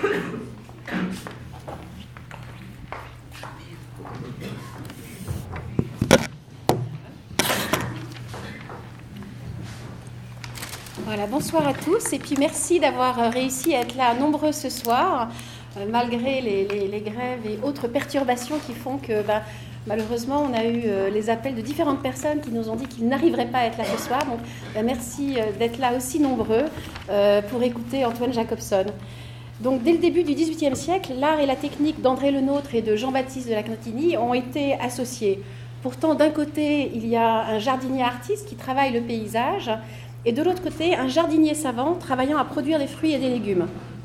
Voilà, bonsoir à tous et puis merci d'avoir réussi à être là nombreux ce soir, malgré les grèves et autres perturbations qui font que malheureusement on a eu les appels de différentes personnes qui nous ont dit qu'ils n'arriveraient pas à être là ce soir. Donc merci d'être là aussi nombreux pour écouter Antoine Jacobson. Donc dès le début du XVIIIe siècle, l'art et la technique d'André Le Nôtre et de Jean-Baptiste de La Cantigny ont été associés. Pourtant d'un côté il y a un jardinier artiste qui travaille le paysage, et de l'autre côté, un jardinier savant travaillant à produire des fruits et des légumes.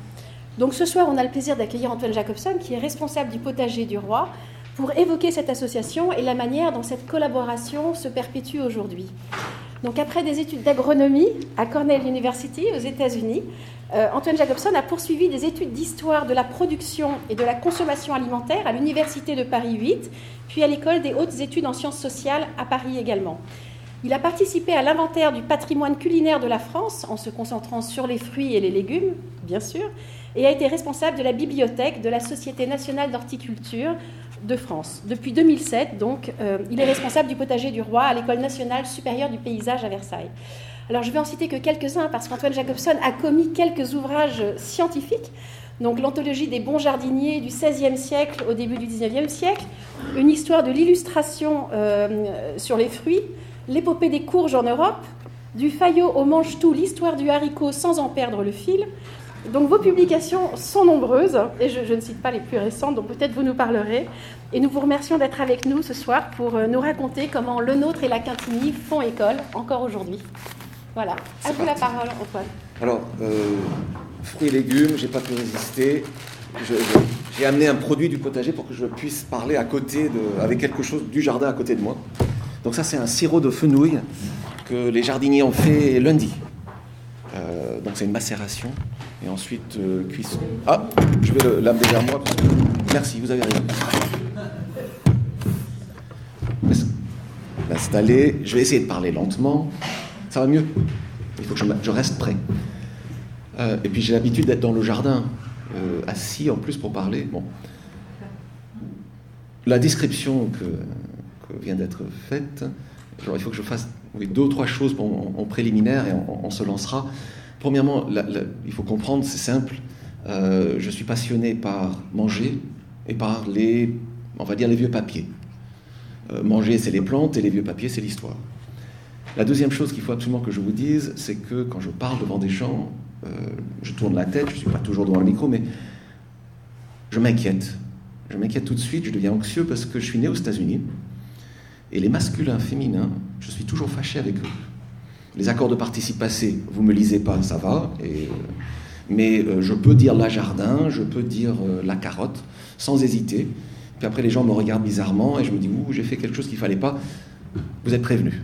Donc ce soir, on a le plaisir d'accueillir Antoine Jacobson, qui est responsable du potager du roi, pour évoquer cette association et la manière dont cette collaboration se perpétue aujourd'hui. Donc après des études d'agronomie à Cornell University aux États-Unis, Antoine Jacobson a poursuivi des études d'histoire de la production et de la consommation alimentaire à l'Université de Paris 8, puis à l'École des hautes études en sciences sociales à Paris également. Il a participé à l'inventaire du patrimoine culinaire de la France, en se concentrant sur les fruits et les légumes, bien sûr, et a été responsable de la bibliothèque de la Société nationale d'horticulture de France. Depuis 2007, donc, il est responsable du potager du roi à l'École nationale supérieure du paysage à Versailles. Alors, je vais en citer que quelques-uns, parce qu'Antoine Jacobson a commis quelques ouvrages scientifiques, donc l'anthologie des bons jardiniers du XVIe siècle au début du XIXe siècle, une histoire de l'illustration sur les fruits, l'épopée des courges en Europe, du Fayot au mange-tout, l'histoire du haricot sans en perdre le fil. Donc vos publications sont nombreuses, et je ne cite pas les plus récentes, donc peut-être vous nous parlerez. Et nous vous remercions d'être avec nous ce soir pour nous raconter comment Le Nôtre et La Cantigny font école encore aujourd'hui. Voilà, à vous la parole, Antoine. Alors, fruits et légumes, j'ai pas pu résister. J'ai amené un produit du potager pour que je puisse parler à côté avec quelque chose du jardin à côté de moi. Donc ça, c'est un sirop de fenouil que les jardiniers ont fait lundi. Donc c'est une macération et ensuite cuisson. Ah, je vais l'amener vers moi. Merci, vous avez rien. L'installer. Je vais essayer de parler lentement. Ça va mieux. Il faut que je reste prêt. Et puis j'ai l'habitude d'être dans le jardin, assis en plus pour parler. Bon. La description que vient d'être faite. Alors, il faut que je fasse deux ou trois choses en préliminaire et on se lancera. Premièrement, il faut comprendre, c'est simple. Je suis passionné par manger et par on va dire les vieux papiers. Manger, c'est les plantes et les vieux papiers, c'est l'histoire. La deuxième chose qu'il faut absolument que je vous dise, c'est que quand je parle devant des gens, je tourne la tête, je ne suis pas toujours devant le micro, mais je m'inquiète. Je m'inquiète tout de suite, je deviens anxieux parce que je suis né aux États-Unis. Et les masculins féminins, je suis toujours fâché avec eux. Les accords de participe passé, vous ne me lisez pas, ça va. Mais je peux dire la jardin, je peux dire la carotte, sans hésiter. Puis après, les gens me regardent bizarrement et je me dis, j'ai fait quelque chose qu'il ne fallait pas. Vous êtes prévenus.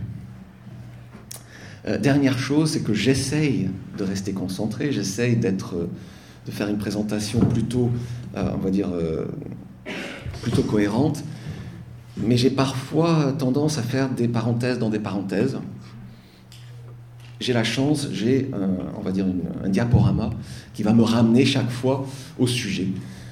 Dernière chose, c'est que j'essaye de rester concentré, j'essaye de faire une présentation plutôt, on va dire, plutôt cohérente. Mais j'ai parfois tendance à faire des parenthèses dans des parenthèses. J'ai la chance, j'ai on va dire un diaporama qui va me ramener chaque fois au sujet.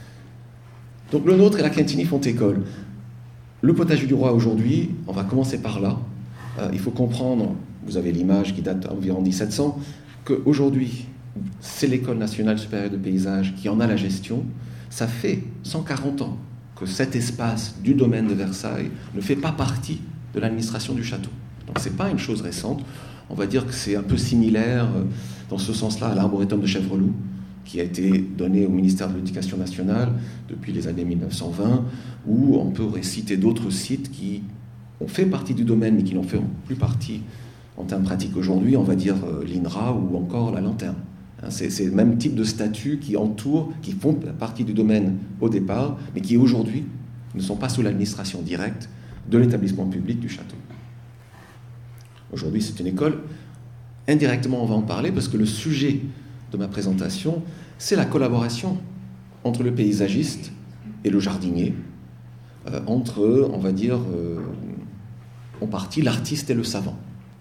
Donc Le Nôtre et La Cantigny font école. Le potager du roi aujourd'hui, on va commencer par là. Il faut comprendre, vous avez l'image qui date environ 1700, qu'aujourd'hui, c'est l'École nationale supérieure de paysage qui en a la gestion. Ça fait 140 ans que cet espace du domaine de Versailles ne fait pas partie de l'administration du château. Donc ce n'est pas une chose récente. On va dire que c'est un peu similaire dans ce sens-là à l'arboretum de Chèvreloup, qui a été donné au ministère de l'Éducation nationale depuis les années 1920, où on pourrait citer d'autres sites qui ont fait partie du domaine, mais qui n'en font plus partie en termes pratiques aujourd'hui, on va dire l'INRA ou encore la Lanterne. C'est le même type de statuts qui entourent, qui font partie du domaine au départ, mais qui aujourd'hui ne sont pas sous l'administration directe de l'établissement public du château. Aujourd'hui, c'est une école. Indirectement, on va en parler parce que le sujet de ma présentation, c'est la collaboration entre le paysagiste et le jardinier, entre, on va dire, en partie l'artiste et le savant,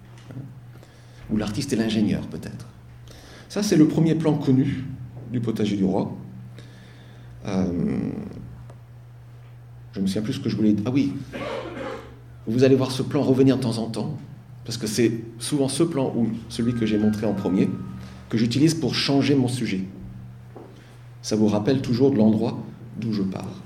ou l'artiste et l'ingénieur peut-être. Ça, c'est le premier plan connu du potager du roi. Je me souviens plus ce que je voulais dire. Ah oui, vous allez voir ce plan revenir de temps en temps, parce que c'est souvent ce plan, ou celui que j'ai montré en premier, que j'utilise pour changer mon sujet. Ça vous rappelle toujours de l'endroit d'où je pars.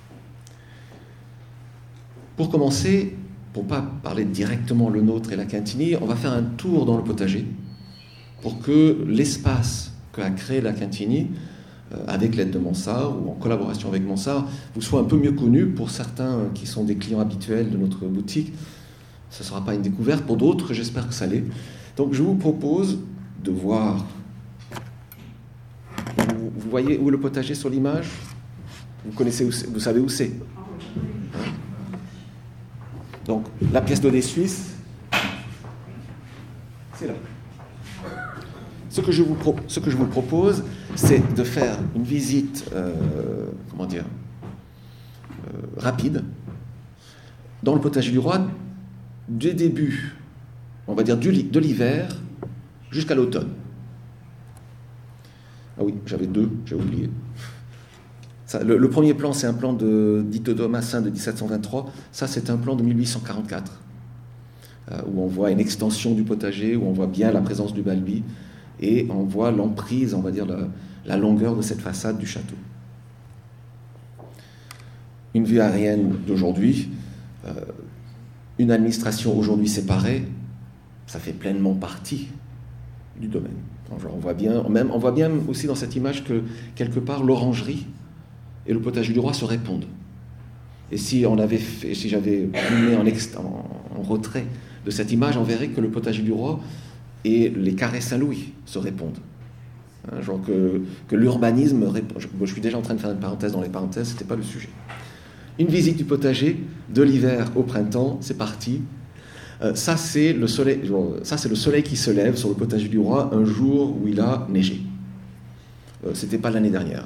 Pour commencer, pour ne pas parler directement le nôtre et la Quintini, on va faire un tour dans le potager pour que l'espace qu'a créé la Quintini, avec l'aide de Mansart ou en collaboration avec Mansart, vous soit un peu mieux connu pour certains qui sont des clients habituels de notre boutique. Ce ne sera pas une découverte. Pour d'autres, j'espère que ça l'est. Donc je vous propose de voir. Vous voyez où est le potager sur l'image ? Vous savez où c'est ? Donc, la pièce de lait suisse, c'est là. Ce que je vous propose, c'est de faire une visite, rapide, dans le potager du roi, du début, on va dire de l'hiver, jusqu'à l'automne. Ah oui, j'avais deux, j'ai oublié. Ça, le premier plan, c'est un plan d'Hippolyte Massin de 1723. Ça, c'est un plan de 1844, où on voit une extension du potager, où on voit bien la présence du balbi, et on voit l'emprise, on va dire, la longueur de cette façade du château. Une vue aérienne d'aujourd'hui, une administration aujourd'hui séparée, ça fait pleinement partie du domaine. On voit bien aussi dans cette image que, quelque part, l'orangerie et le potager du roi se répondent. Et si j'avais filmé en retrait de cette image, on verrait que le potager du roi et les carrés Saint-Louis se répondent. Genre que l'urbanisme répond. Je suis déjà en train de faire une parenthèse dans les parenthèses, c'était pas le sujet. Une visite du potager de l'hiver au printemps, c'est parti. Ça c'est le soleil qui se lève sur le potager du roi un jour où il a neigé. C'était pas l'année dernière.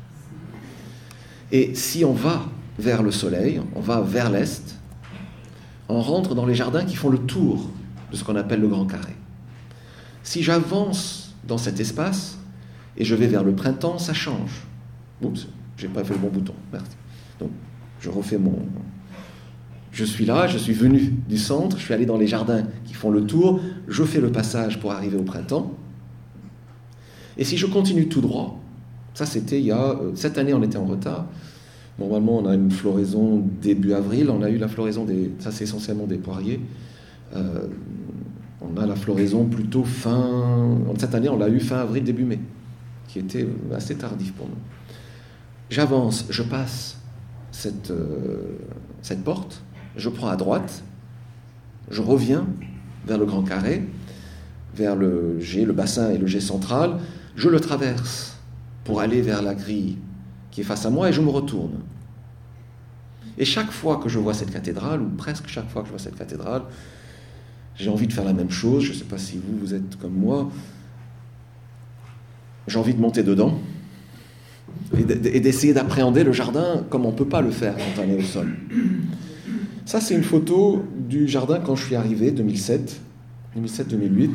Et si on va vers le soleil, on va vers l'est, on rentre dans les jardins qui font le tour de ce qu'on appelle le grand carré. Si j'avance dans cet espace et je vais vers le printemps, ça change. Oups, j'ai pas fait le bon bouton. Merci. Donc, je refais Je suis là, je suis venu du centre, je suis allé dans les jardins qui font le tour, je fais le passage pour arriver au printemps. Et si je continue tout droit, ça c'était cette année on était en retard. Normalement on a une floraison début avril, on a eu la floraison ça c'est essentiellement des poiriers. On a la floraison plutôt cette année on l'a eu fin avril, début mai, qui était assez tardif pour nous. J'avance, je passe cette porte, je prends à droite, je reviens vers le grand carré, vers le bassin et le jet central, je le traverse pour aller vers la grille qui est face à moi et je me retourne. Et chaque fois que je vois cette cathédrale, ou presque chaque fois que je vois cette cathédrale, j'ai envie de faire la même chose. Je ne sais pas si vous êtes comme moi. J'ai envie de monter dedans et d'essayer d'appréhender le jardin comme on ne peut pas le faire quand on est au sol. Ça, c'est une photo du jardin quand je suis arrivé, 2007-2008.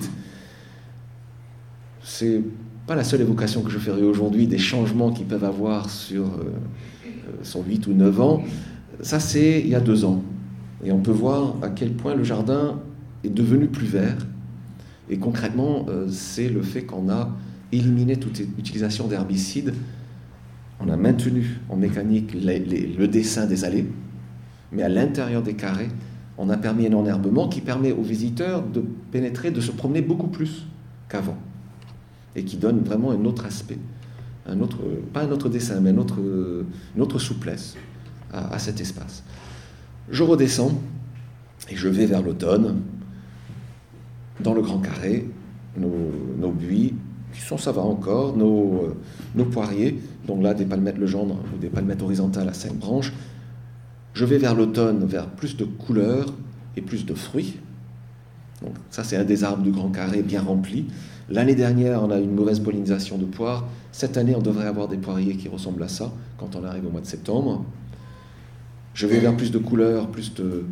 C'est pas la seule évocation que je ferai aujourd'hui des changements qu'ils peuvent avoir sur 8 ou 9 ans. Ça, c'est il y a 2 ans. Et on peut voir à quel point le jardin est devenu plus vert. Et concrètement, c'est le fait qu'on a éliminé toute utilisation d'herbicides. On a maintenu en mécanique le dessin des allées, mais à l'intérieur des carrés, on a permis un enherbement qui permet aux visiteurs de pénétrer, de se promener beaucoup plus qu'avant, et qui donne vraiment un autre aspect, pas un autre dessin, mais une autre souplesse à cet espace. Je redescends et je vais vers l'automne, dans le grand carré, nos buis, qui sont, ça va encore, nos poiriers, donc là des palmettes Legendre ou des palmettes horizontales à 5 branches. Je vais vers l'automne, vers plus de couleurs et plus de fruits. Donc ça, c'est un des arbres du grand carré bien rempli. L'année dernière, on a eu une mauvaise pollinisation de poires. Cette année, on devrait avoir des poiriers qui ressemblent à ça quand on arrive au mois de septembre. Je vais vers plus de couleurs, plus de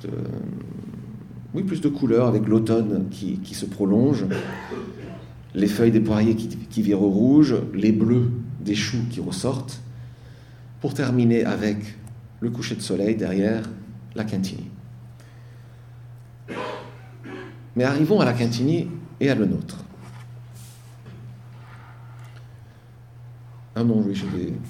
couleurs avec l'automne qui se prolonge. Les feuilles des poiriers qui virent au rouge, les bleus des choux qui ressortent. pour terminer avec le coucher de soleil derrière la Quintigny. Mais arrivons à la Quintigny et à Le Nôtre. Ah non, oui,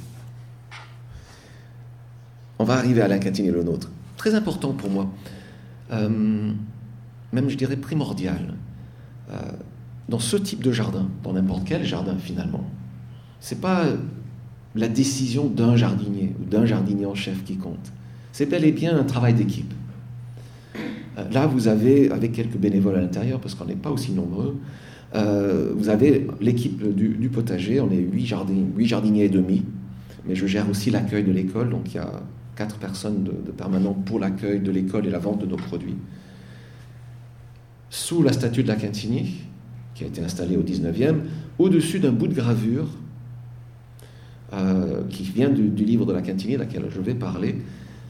on va arriver à la Quintigny et Le Nôtre. Très important pour moi, même je dirais primordial. Dans ce type de jardin, dans n'importe quel jardin finalement, c'est pas la décision d'un jardinier ou d'un jardinier en chef qui compte. C'est bel et bien un travail d'équipe. Là, vous avez, avec quelques bénévoles à l'intérieur, parce qu'on n'est pas aussi nombreux, vous avez l'équipe du potager, on est 8 jardiniers et demi, mais je gère aussi l'accueil de l'école, donc il y a 4 personnes de permanents pour l'accueil de l'école et la vente de nos produits. Sous la statue de la Quintigny, qui a été installée au 19e, au-dessus d'un bout de gravure qui vient du livre de la Quintigny, laquelle je vais parler,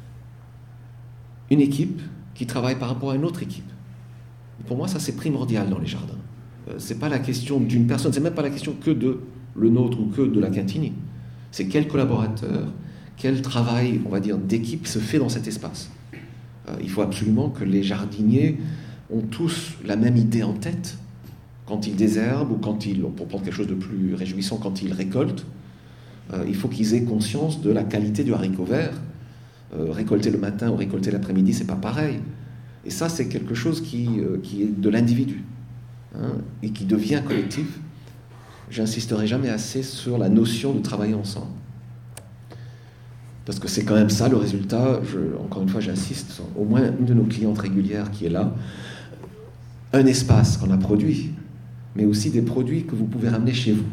une équipe qui travaille par rapport à une autre équipe. Pour moi, ça c'est primordial dans les jardins. C'est pas la question d'une personne, c'est même pas la question que de Le Nôtre ou que de la Quintigny. C'est quel collaborateur, quel travail, on va dire, d'équipe se fait dans cet espace. Il faut absolument que les jardiniers ont tous la même idée en tête quand ils désherbent ou quand ils, pour prendre quelque chose de plus réjouissant, quand ils récoltent. Il faut qu'ils aient conscience de la qualité du haricot vert. Récolter le matin ou récolter l'après-midi, c'est pas pareil. Et ça, c'est quelque chose qui est de l'individu, et qui devient collectif. J'insisterai jamais assez sur la notion de travailler ensemble. Parce que c'est quand même ça le résultat. Encore une fois, j'insiste, au moins une de nos clientes régulières qui est là, un espace qu'on a produit, mais aussi des produits que vous pouvez ramener chez vous.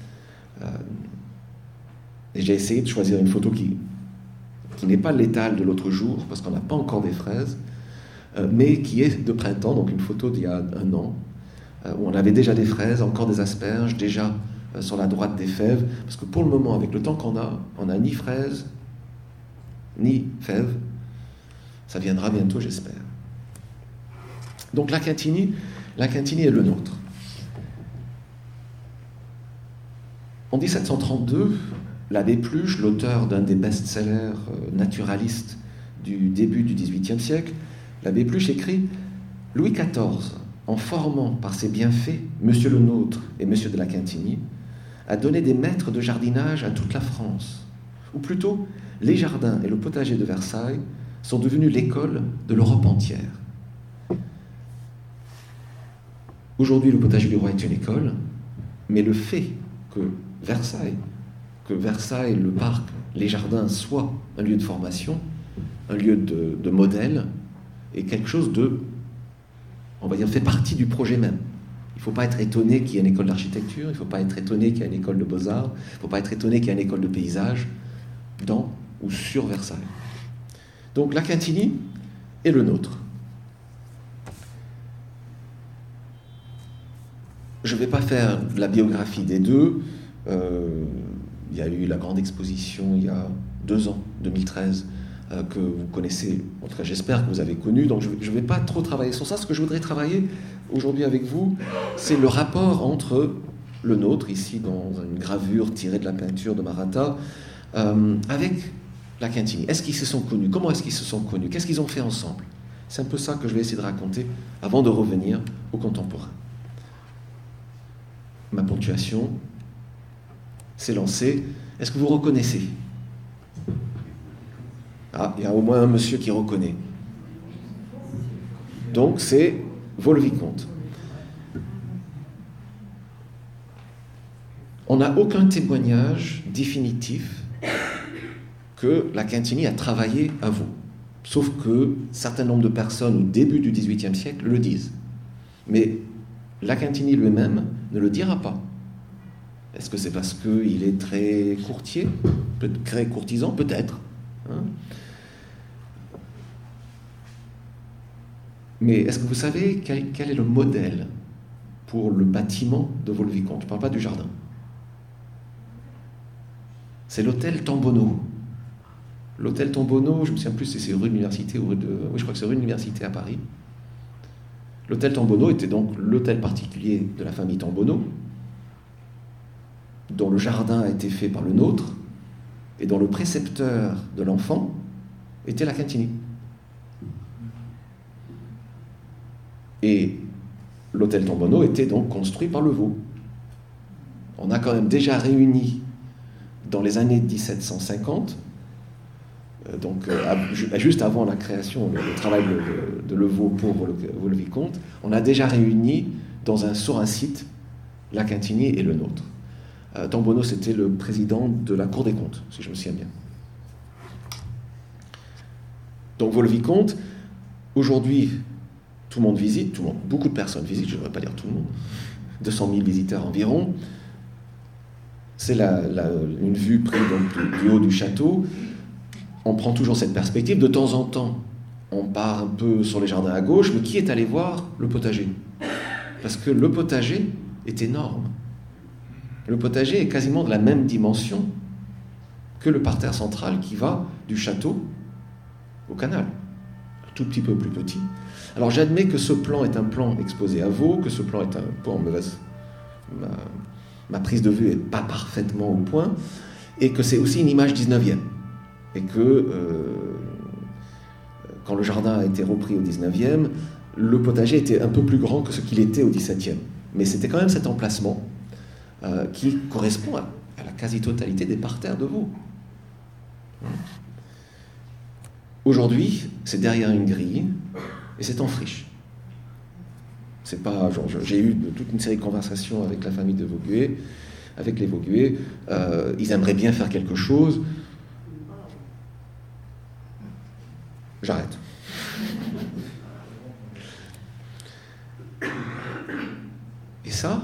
Et j'ai essayé de choisir une photo qui n'est pas l'étale de l'autre jour, parce qu'on n'a pas encore des fraises, mais qui est de printemps, donc une photo d'il y a 1 an, où on avait déjà des fraises, encore des asperges, déjà sur la droite des fèves, parce que pour le moment, avec le temps qu'on a, on n'a ni fraises, ni fèves. Ça viendra bientôt, j'espère. Donc la Quintigny est Le Nôtre. En 1732, l'abbé Pluche, l'auteur d'un des best-sellers naturalistes du début du XVIIIe siècle, l'abbé Pluche écrit « Louis XIV, en formant par ses bienfaits Monsieur Le Nôtre et Monsieur de la Quintigny, a donné des maîtres de jardinage à toute la France, ou plutôt, les jardins et le potager de Versailles sont devenus l'école de l'Europe entière. Aujourd'hui, le potager du roi est une école, mais le fait que Versailles, le parc, les jardins soient un lieu de formation, un lieu de modèle, est quelque chose de, on va dire, fait partie du projet même. Il ne faut pas être étonné qu'il y ait une école d'architecture, il ne faut pas être étonné qu'il y ait une école de beaux-arts, il ne faut pas être étonné qu'il y ait une école de paysage dans ou sur Versailles. Donc la Quintigny est Le Nôtre. Je ne vais pas faire la biographie des deux. Il y a eu la grande exposition il y a 2 ans, 2013, que vous connaissez, en tout cas j'espère que vous avez connu, donc je ne vais pas trop travailler sur ça. Ce que je voudrais travailler aujourd'hui avec vous, c'est le rapport entre Le Nôtre, ici dans une gravure tirée de la peinture de Maratta, avec la Quintigny. Est-ce qu'ils se sont connus? Comment est-ce qu'ils se sont connus? Qu'est-ce qu'ils ont fait ensemble? C'est un peu ça que je vais essayer de raconter avant de revenir au contemporain. Ma ponctuation s'est lancée. Est-ce que vous reconnaissez? Ah, il y a au moins un monsieur qui reconnaît. Donc c'est Vaux-le-Vicomte. On n'a aucun témoignage définitif que la Quintigny a travaillé à Vaux. Sauf que certain nombre de personnes au début du XVIIIe siècle le disent. Mais la Quintigny lui-même ne le dira pas. Est-ce que c'est parce qu'il est très courtier, très courtisan? Peut-être. Mais est-ce que vous savez quel est le modèle pour le bâtiment de Vaux-le-Vicomte? Je ne parle pas du jardin. C'est l'hôtel Tambonneau. L'hôtel Tambonneau, je ne me souviens plus si c'est rue de l'Université ou rue de... Oui, je crois que c'est rue de l'Université à Paris. L'hôtel Tambonneau était donc l'hôtel particulier de la famille Tambonneau, dont le jardin a été fait par Le Nôtre, et dont le précepteur de l'enfant était la Quintini. Et l'hôtel Tombono était donc construit par Le Vau. On a quand même déjà réuni dans les années 1750, juste avant la création, le travail de Le Vau pour le vicomte, on a déjà réuni sur un site la Quintini et le nôtre. Tombono, c'était le président de la Cour des comptes, si je me souviens bien. Donc Vaux-le-Vicomte, aujourd'hui, tout le monde visite, beaucoup de personnes visitent, je ne devrais pas dire tout le monde, 200 000 visiteurs environ. C'est une vue prise donc, du haut du château. On prend toujours cette perspective. De temps en temps, on part un peu sur les jardins à gauche, mais qui est allé voir le potager? Parce que le potager est énorme. Le potager est quasiment de la même dimension que le parterre central qui va du château au canal. Un tout petit peu plus petit. Alors j'admets que ce plan est un plan exposé à Vaux, que ce plan est un peu en mauvaise... Ma prise de vue n'est pas parfaitement au point, et que c'est aussi une image 19e. Et que quand le jardin a été repris au 19e, le potager était un peu plus grand que ce qu'il était au 17e. Mais c'était quand même cet emplacement qui correspond à la quasi-totalité des parterres de Vaux. Aujourd'hui, c'est derrière une grille et c'est en friche. C'est pas, j'ai eu toute une série de conversations avec la famille de Vaugué, avec les Vaugué. Ils aimeraient bien faire quelque chose. J'arrête. Et ça,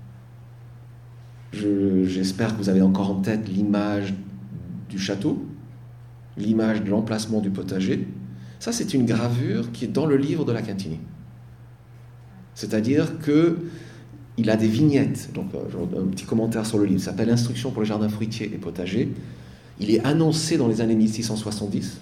j'espère que vous avez encore en tête l'image du château, l'image de l'emplacement du potager. Ça, c'est une gravure qui est dans le livre de la Quintini. C'est-à-dire qu'il a des vignettes. Donc, un petit commentaire sur le livre. Ça s'appelle « Instruction pour les jardins fruitiers et potagers ». Il est annoncé dans les années 1670.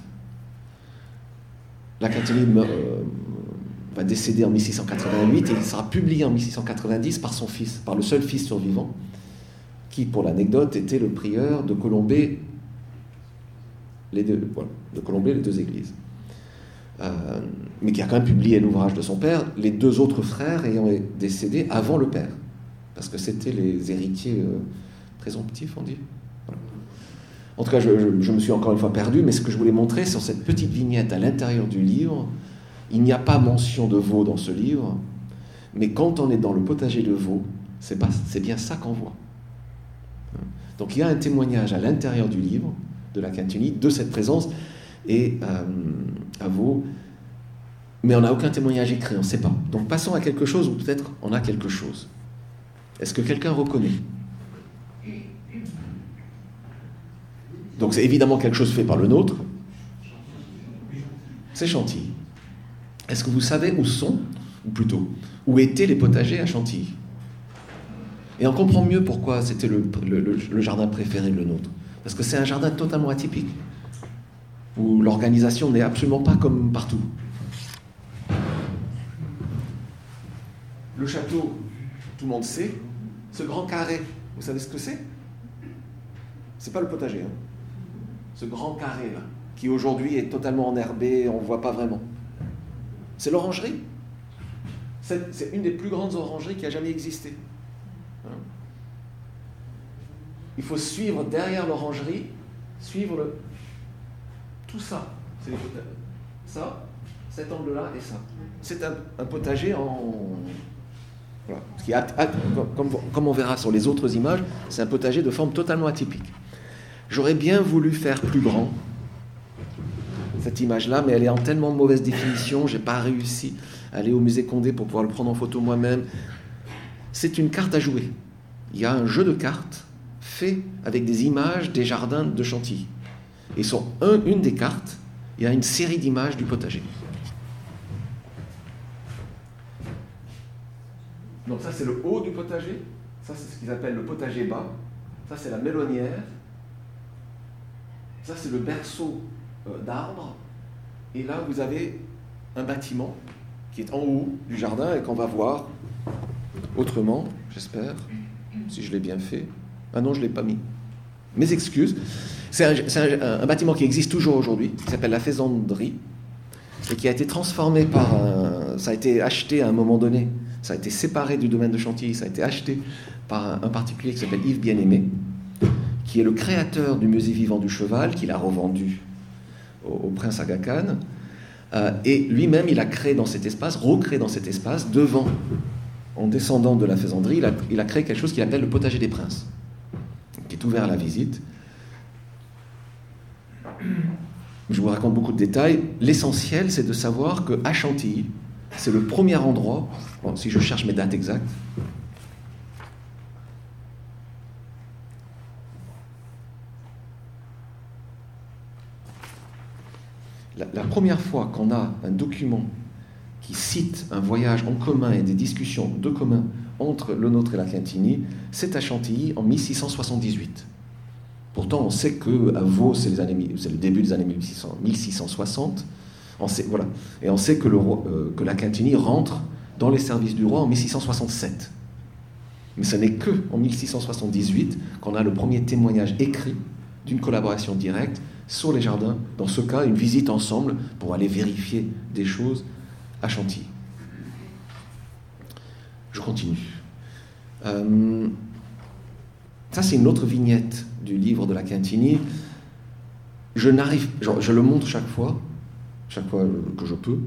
La Quintini va décéder en 1688 et il sera publié en 1690 par son fils, par le seul fils survivant, qui, pour l'anecdote, était le prieur de Colombey, les deux églises. Mais qui a quand même publié l'ouvrage de son père, les deux autres frères ayant décédé avant le père, parce que c'était les héritiers présomptifs, on dit. Voilà. En tout cas, je me suis encore une fois perdu, mais ce que je voulais montrer, sur cette petite vignette à l'intérieur du livre, il n'y a pas mention de veau dans ce livre, mais quand on est dans le potager de Vaux, c'est bien ça qu'on voit. Donc il y a un témoignage à l'intérieur du livre de la Quintini de cette présence, et à Vaux, mais on n'a aucun témoignage écrit, on ne sait pas. Donc passons à quelque chose où peut-être on a quelque chose. Est-ce que quelqu'un reconnaît? Donc c'est évidemment quelque chose fait par le nôtre. C'est Chantilly. Est-ce que vous savez où sont, ou plutôt, où étaient les potagers à Chantilly? Et on comprend mieux pourquoi c'était le jardin préféré de le nôtre. Parce que c'est un jardin totalement atypique, où l'organisation n'est absolument pas comme partout. Le château, tout le monde sait, ce grand carré, vous savez ce que c'est? C'est pas le potager, hein. Ce grand carré là, qui aujourd'hui est totalement enherbé, on ne voit pas vraiment. C'est l'orangerie. C'est une des plus grandes orangeries qui a jamais existé. Il faut suivre derrière l'orangerie, suivre tout ça. C'est les potagers. Ça, cet angle-là et ça. C'est un potager en... Voilà. Ce qui comme on verra sur les autres images, c'est un potager de forme totalement atypique. J'aurais bien voulu faire plus grand, cette image-là, mais elle est en tellement mauvaise définition, je n'ai pas réussi à aller au musée Condé pour pouvoir le prendre en photo moi-même. C'est une carte à jouer. Il y a un jeu de cartes fait avec des images des jardins de Chantilly. Et sur une des cartes, il y a une série d'images du potager. Donc ça, c'est le haut du potager. Ça, c'est ce qu'ils appellent le potager bas. Ça, c'est la melonnière. Ça, c'est le berceau d'arbres. Et là, vous avez un bâtiment qui est en haut du jardin et qu'on va voir autrement, j'espère, si je l'ai bien fait. Ah non, je ne l'ai pas mis. Mes excuses. C'est un bâtiment qui existe toujours aujourd'hui, qui s'appelle la Faisanderie, et qui a été transformé ça a été acheté à un moment donné, ça a été séparé du domaine de Chantilly, ça a été acheté par un particulier qui s'appelle Yves Bien-Aimé, qui est le créateur du musée vivant du cheval, qu'il a revendu au prince Aga Khan. Et lui-même, il a recréé dans cet espace, devant, en descendant de la Faisanderie, il a créé quelque chose qu'il appelle le potager des princes, qui est ouvert à la visite. Je vous raconte beaucoup de détails. L'essentiel, c'est de savoir qu'à Chantilly, c'est le premier endroit, si je cherche mes dates exactes, la première fois qu'on a un document qui cite un voyage en commun et des discussions de commun entre le nôtre et la Quintigny, c'est à Chantilly en 1678. Pourtant, on sait qu'à Vaux, c'est le début des années 1660. Voilà. Et on sait que la Quintigny rentre dans les services du roi en 1667. Mais ce n'est qu'en 1678 qu'on a le premier témoignage écrit d'une collaboration directe sur les jardins, dans ce cas, une visite ensemble pour aller vérifier des choses à Chantilly. Je continue. Ça, c'est une autre vignette du livre de la Quintigny. Je le montre chaque fois que je peux,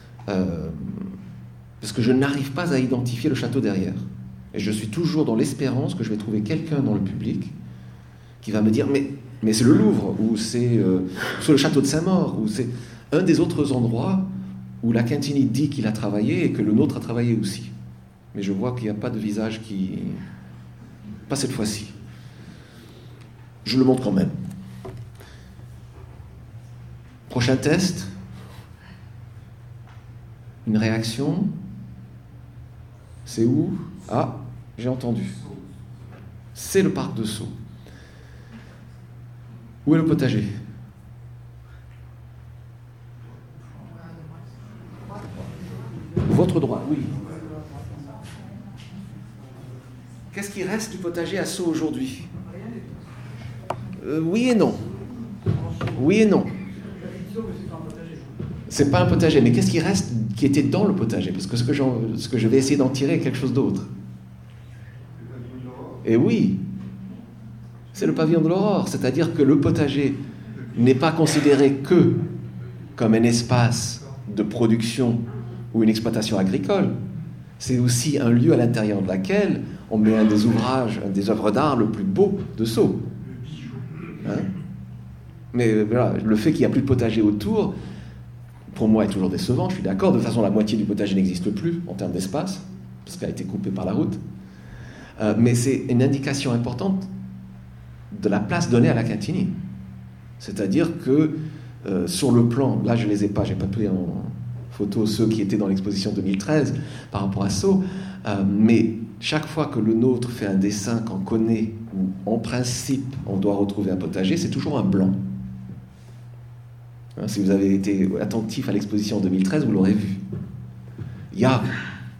parce que je n'arrive pas à identifier le château derrière. Et je suis toujours dans l'espérance que je vais trouver quelqu'un dans le public qui va me dire mais c'est le Louvre, ou c'est le château de Saint-Maur, ou c'est un des autres endroits où la Quintigny dit qu'il a travaillé et que le nôtre a travaillé aussi. Mais je vois qu'il n'y a pas de visage pas cette fois-ci. Je le montre quand même. Prochain test. Une réaction. C'est où? Ah, j'ai entendu. C'est le parc de Sceaux. Où est le potager? Votre droit, oui. Qu'est-ce qui reste du potager à Sceaux aujourd'hui? Oui et non. Oui et non. C'est pas un potager, mais qu'est-ce qui reste qui était dans le potager? Parce que ce que je vais essayer d'en tirer est quelque chose d'autre. Et oui, c'est le pavillon de l'Aurore, c'est-à-dire que le potager n'est pas considéré que comme un espace de production ou une exploitation agricole. C'est aussi un lieu à l'intérieur de laquelle on met un des œuvres d'art le plus beau de Sceaux. Hein? Mais voilà, le fait qu'il n'y a plus de potager autour, pour moi, est toujours décevant. Je suis d'accord. De toute façon, la moitié du potager n'existe plus en termes d'espace, parce qu'elle a été coupée par la route. Mais c'est une indication importante de la place donnée à la Quintigny. C'est-à-dire que sur le plan, là je ne les ai pas, j'ai pas pris en photo ceux qui étaient dans l'exposition 2013 par rapport à Sceaux, mais chaque fois que le nôtre fait un dessin qu'on connaît, où en principe on doit retrouver un potager, c'est toujours un blanc. Hein, si vous avez été attentif à l'exposition 2013, vous l'aurez vu. Il y a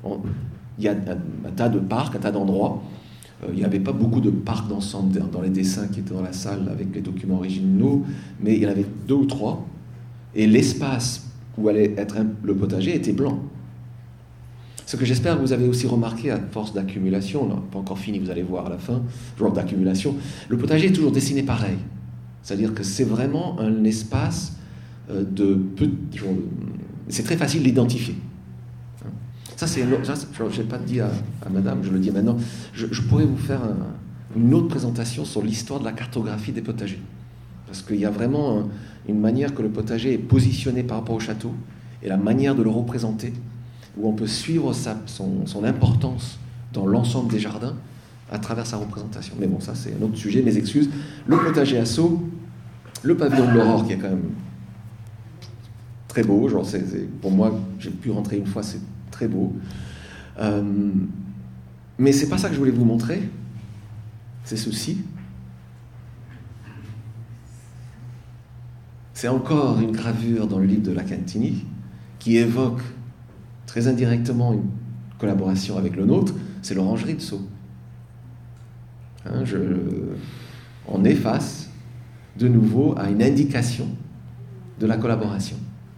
un tas de parcs, un tas d'endroits. Il n'y avait pas beaucoup de parcs d'ensemble dans les dessins qui étaient dans la salle avec les documents originaux, mais il y en avait 2 ou 3, et l'espace où allait être le potager était blanc. Ce que j'espère que vous avez aussi remarqué à force d'accumulation, on n'a pas encore fini, vous allez voir à la fin, genre d'accumulation, le potager est toujours dessiné pareil. C'est-à-dire que c'est vraiment un espace c'est très facile d'identifier. Ça, je n'ai pas dit à madame, je le dis maintenant, je pourrais vous faire une autre présentation sur l'histoire de la cartographie des potagers. Parce qu'il y a vraiment une manière que le potager est positionné par rapport au château, et la manière de le représenter, où on peut suivre son importance dans l'ensemble des jardins à travers sa représentation. Mais bon, ça c'est un autre sujet, mes excuses. Le potager à Sceaux, le pavillon de l'Aurore qui est quand même très beau, genre pour moi, j'ai pu rentrer une fois, c'est très beau. Mais c'est pas ça que je voulais vous montrer, c'est ceci. C'est encore une gravure dans le livre de la Quintigny qui évoque très indirectement une collaboration avec le nôtre, c'est l'orangerie de Sceaux. Hein, on efface de nouveau à une indication de la collaboration.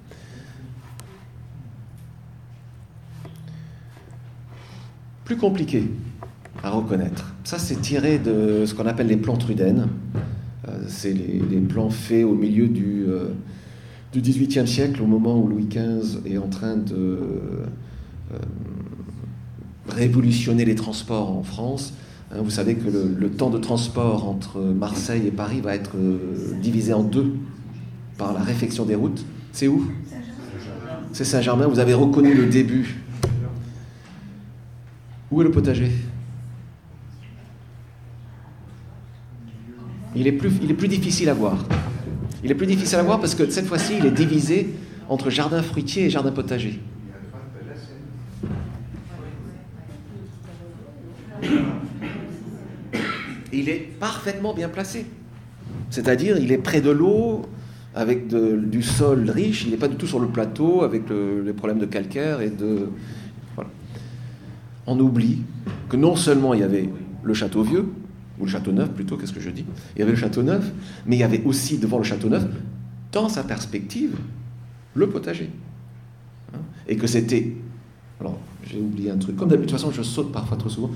Plus compliqué à reconnaître. Ça, c'est tiré de ce qu'on appelle les plans Truden. C'est les plans faits au milieu du XVIIIe siècle, au moment où Louis XV est en train de révolutionner les transports en France. Vous savez que le temps de transport entre Marseille et Paris va être divisé en deux par la réfection des routes. C'est où ? C'est Saint-Germain. Vous avez reconnu le début. Où est le potager ? Il est plus difficile à voir. Il est plus difficile à voir parce que cette fois-ci, il est divisé entre jardin fruitier et jardin potager. Il est parfaitement bien placé. C'est-à-dire, il est près de l'eau, avec du sol riche. Il n'est pas du tout sur le plateau, avec les problèmes de calcaire et de... Voilà. On oublie que non seulement il y avait le château vieux, ou le château neuf plutôt, qu'est-ce que je dis ? Il y avait le château neuf, mais il y avait aussi devant le château neuf, dans sa perspective, le potager. Et que c'était... Alors, j'ai oublié un truc. Comme d'habitude, de toute façon, je saute parfois trop souvent.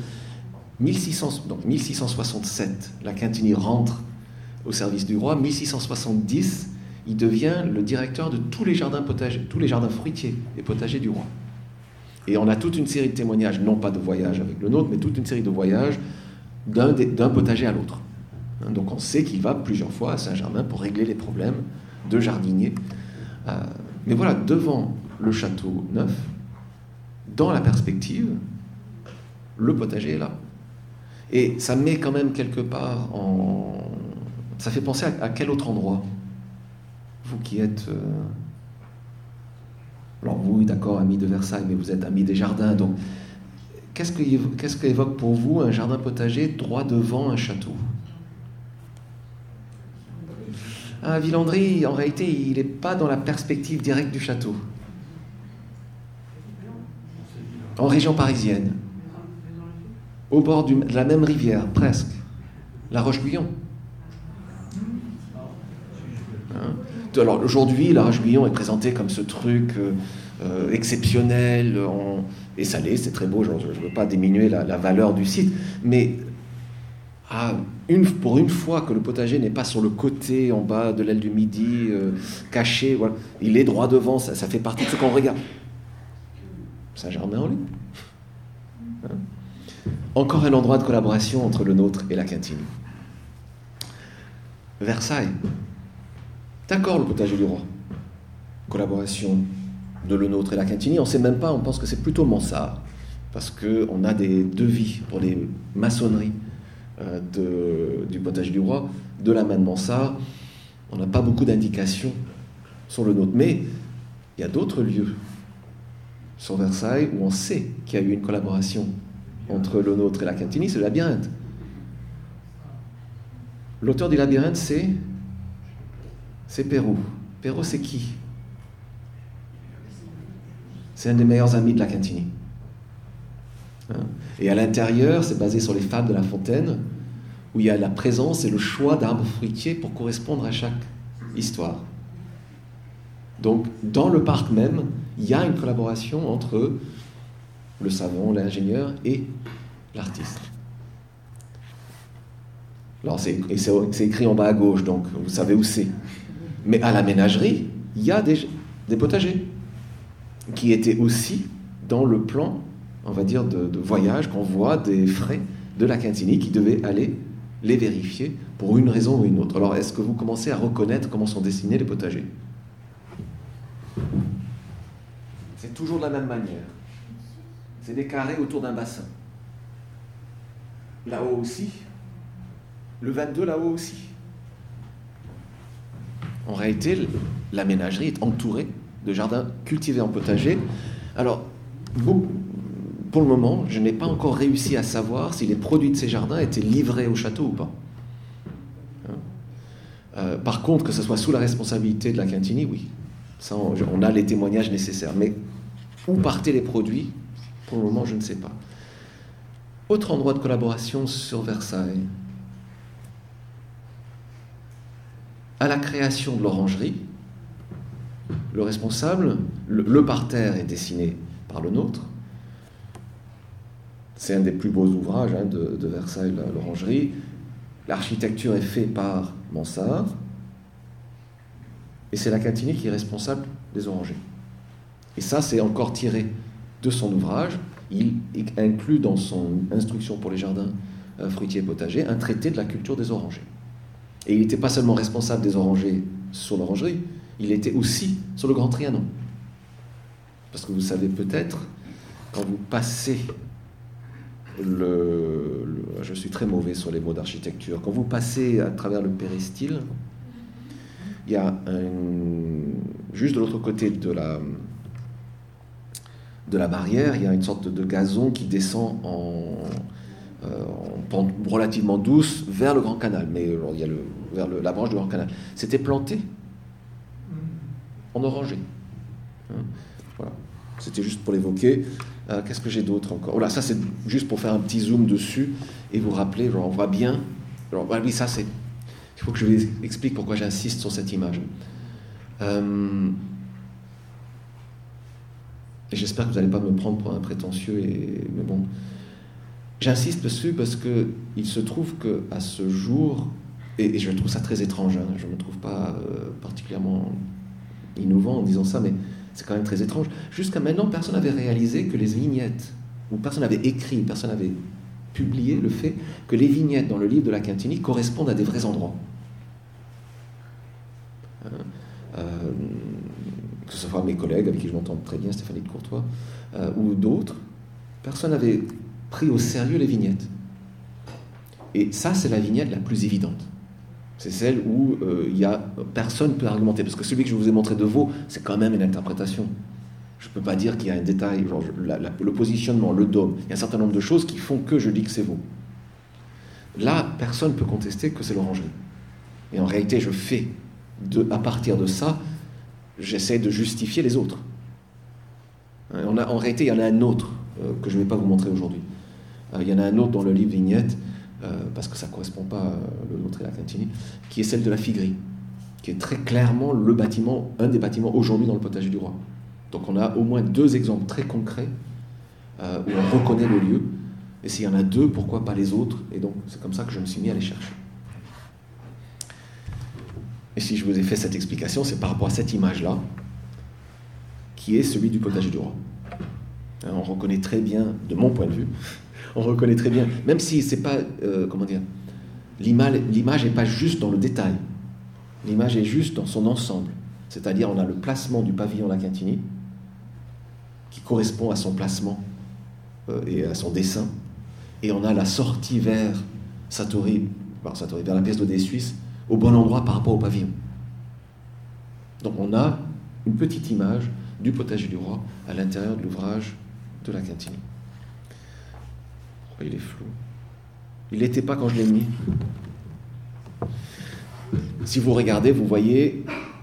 1667, la Quintigny rentre au service du roi. 1670, il devient le directeur de tous les jardins potagers, tous les jardins fruitiers et potagers du roi. Et on a toute une série de témoignages, non pas de voyages avec le nôtre, mais toute une série de voyages d'un potager à l'autre. Donc on sait qu'il va plusieurs fois à Saint-Germain pour régler les problèmes de jardinier. Mais voilà, devant le château neuf, dans la perspective, le potager est là. Et ça met quand même quelque part en... Ça fait penser à quel autre endroit ? Vous qui êtes... Alors vous, d'accord, amis de Versailles, mais vous êtes amis des jardins, donc... Qu'est-ce qu'évoque pour vous un jardin potager droit devant un château ? À Villandry, en réalité, il n'est pas dans la perspective directe du château. En région parisienne, au bord de la même rivière, presque, la Roche-Guyon. Alors aujourd'hui, la Roche-Guyon est présentée comme ce truc exceptionnel et salé, c'est très beau, je ne veux pas diminuer la valeur du site, mais pour une fois que le potager n'est pas sur le côté en bas de l'aile du Midi, caché, voilà, il est droit devant, ça fait partie de ce qu'on regarde. Saint-Germain-en-Laye. Encore un endroit de collaboration entre le nôtre et la Quintigny. Versailles. D'accord, le potager du roi. Collaboration de le nôtre et la Quintigny. On ne sait même pas, on pense que c'est plutôt Mansart, parce qu'on a des devis pour les maçonneries du potager du roi, de la main de Mansart. On n'a pas beaucoup d'indications sur le nôtre. Mais il y a d'autres lieux sur Versailles où on sait qu'il y a eu une collaboration entre le nôtre et la Quintigny, c'est le labyrinthe. L'auteur du labyrinthe, c'est Perrault. Perrault, c'est qui ? C'est un des meilleurs amis de la Quintigny. Et à l'intérieur, c'est basé sur les fables de La Fontaine, où il y a la présence et le choix d'arbres fruitiers pour correspondre à chaque histoire. Donc, dans le parc même, il y a une collaboration entre le savant, l'ingénieur et l'artiste. Alors, c'est écrit en bas à gauche, donc vous savez où c'est. Mais à la ménagerie, il y a des potagers qui étaient aussi dans le plan, on va dire, de voyage qu'on voit des frais de la Quintigny qui devaient aller les vérifier pour une raison ou une autre. Alors, est-ce que vous commencez à reconnaître comment sont dessinés les potagers ? C'est toujours de la même manière. C'est des carrés autour d'un bassin. Là-haut aussi. Le 22, là-haut aussi. En réalité, la ménagerie est entourée de jardins cultivés en potager. Alors, pour le moment, je n'ai pas encore réussi à savoir si les produits de ces jardins étaient livrés au château ou pas. Par contre, que ce soit sous la responsabilité de la Quintigny, oui. Ça, on a les témoignages nécessaires. Mais où partaient les produits ? Pour le moment, je ne sais pas. Autre endroit de collaboration sur Versailles. à la création de l'orangerie. Le responsable, le parterre est dessiné par le nôtre. C'est un des plus beaux ouvrages de Versailles, l'orangerie. L'architecture est faite par Mansart. Et c'est la Cantini qui est responsable des orangers. Et ça, c'est encore tiré de son ouvrage. Il inclut dans son instruction pour les jardins fruitiers et potagers un traité de la culture des orangers. Et il n'était pas seulement responsable des orangers sur l'orangerie, il était aussi sur le Grand Trianon. Parce que vous savez peut-être, quand vous passez je suis très mauvais sur les mots d'architecture, quand vous passez à travers le péristyle, il y a juste de l'autre côté de la barrière, il y a une sorte de gazon qui descend en pente relativement douce vers le Grand Canal, mais il y a vers la branche du Grand Canal. C'était planté en oranger. Voilà. C'était juste pour l'évoquer. Qu'est-ce que j'ai d'autre encore? Voilà, ça c'est juste pour faire un petit zoom dessus et vous rappeler, on voit bien. Oui, ça c'est... Il faut que je vous explique pourquoi j'insiste sur cette image. Et j'espère que vous n'allez pas me prendre pour un prétentieux, mais bon. J'insiste dessus parce qu'il se trouve qu'à ce jour, et je trouve ça très étrange, je ne me trouve pas particulièrement innovant en disant ça, mais c'est quand même très étrange. Jusqu'à maintenant, personne n'avait réalisé que les vignettes, ou personne n'avait écrit, personne n'avait publié le fait que les vignettes dans le livre de la Cantini correspondent à des vrais endroits. Que ce soit mes collègues avec qui je m'entends très bien, Stéphanie de Courtois, ou d'autres, personne n'avait pris au sérieux les vignettes. Et ça, c'est la vignette la plus évidente. C'est celle où personne ne peut argumenter, parce que celui que je vous ai montré de Vaux, c'est quand même une interprétation. Je ne peux pas dire qu'il y a un détail, genre le positionnement, le dôme, il y a un certain nombre de choses qui font que je dis que c'est Vaux. Là, personne ne peut contester que c'est l'orangerie. Et en réalité, à partir de ça, j'essaie de justifier les autres. En réalité, il y en a un autre que je ne vais pas vous montrer aujourd'hui. Il y en a un autre dans le livre Vignette, parce que ça ne correspond pas à le nôtre et la Cantini, qui est celle de la Figuerie, qui est très clairement un des bâtiments aujourd'hui dans le potager du roi. Donc on a au moins 2 exemples très concrets où on reconnaît le lieu, et s'il y en a 2, pourquoi pas les autres? Et donc c'est comme ça que je me suis mis à les chercher. Et si je vous ai fait cette explication, c'est par rapport à cette image-là, qui est celui du potager du roi. On reconnaît très bien, de mon point de vue, on reconnaît très bien, même si c'est pas, l'image n'est pas juste dans le détail, l'image est juste dans son ensemble. C'est-à-dire, on a le placement du pavillon La Cantini, qui correspond à son placement et à son dessin, et on a la sortie vers Satori, vers la pièce d'Odé suisse, au bon endroit par rapport au pavillon. Donc on a une petite image du potager du roi à l'intérieur de l'ouvrage de La Cantini. Oh, il est flou. Il n'était pas quand je l'ai mis. Si vous regardez, vous voyez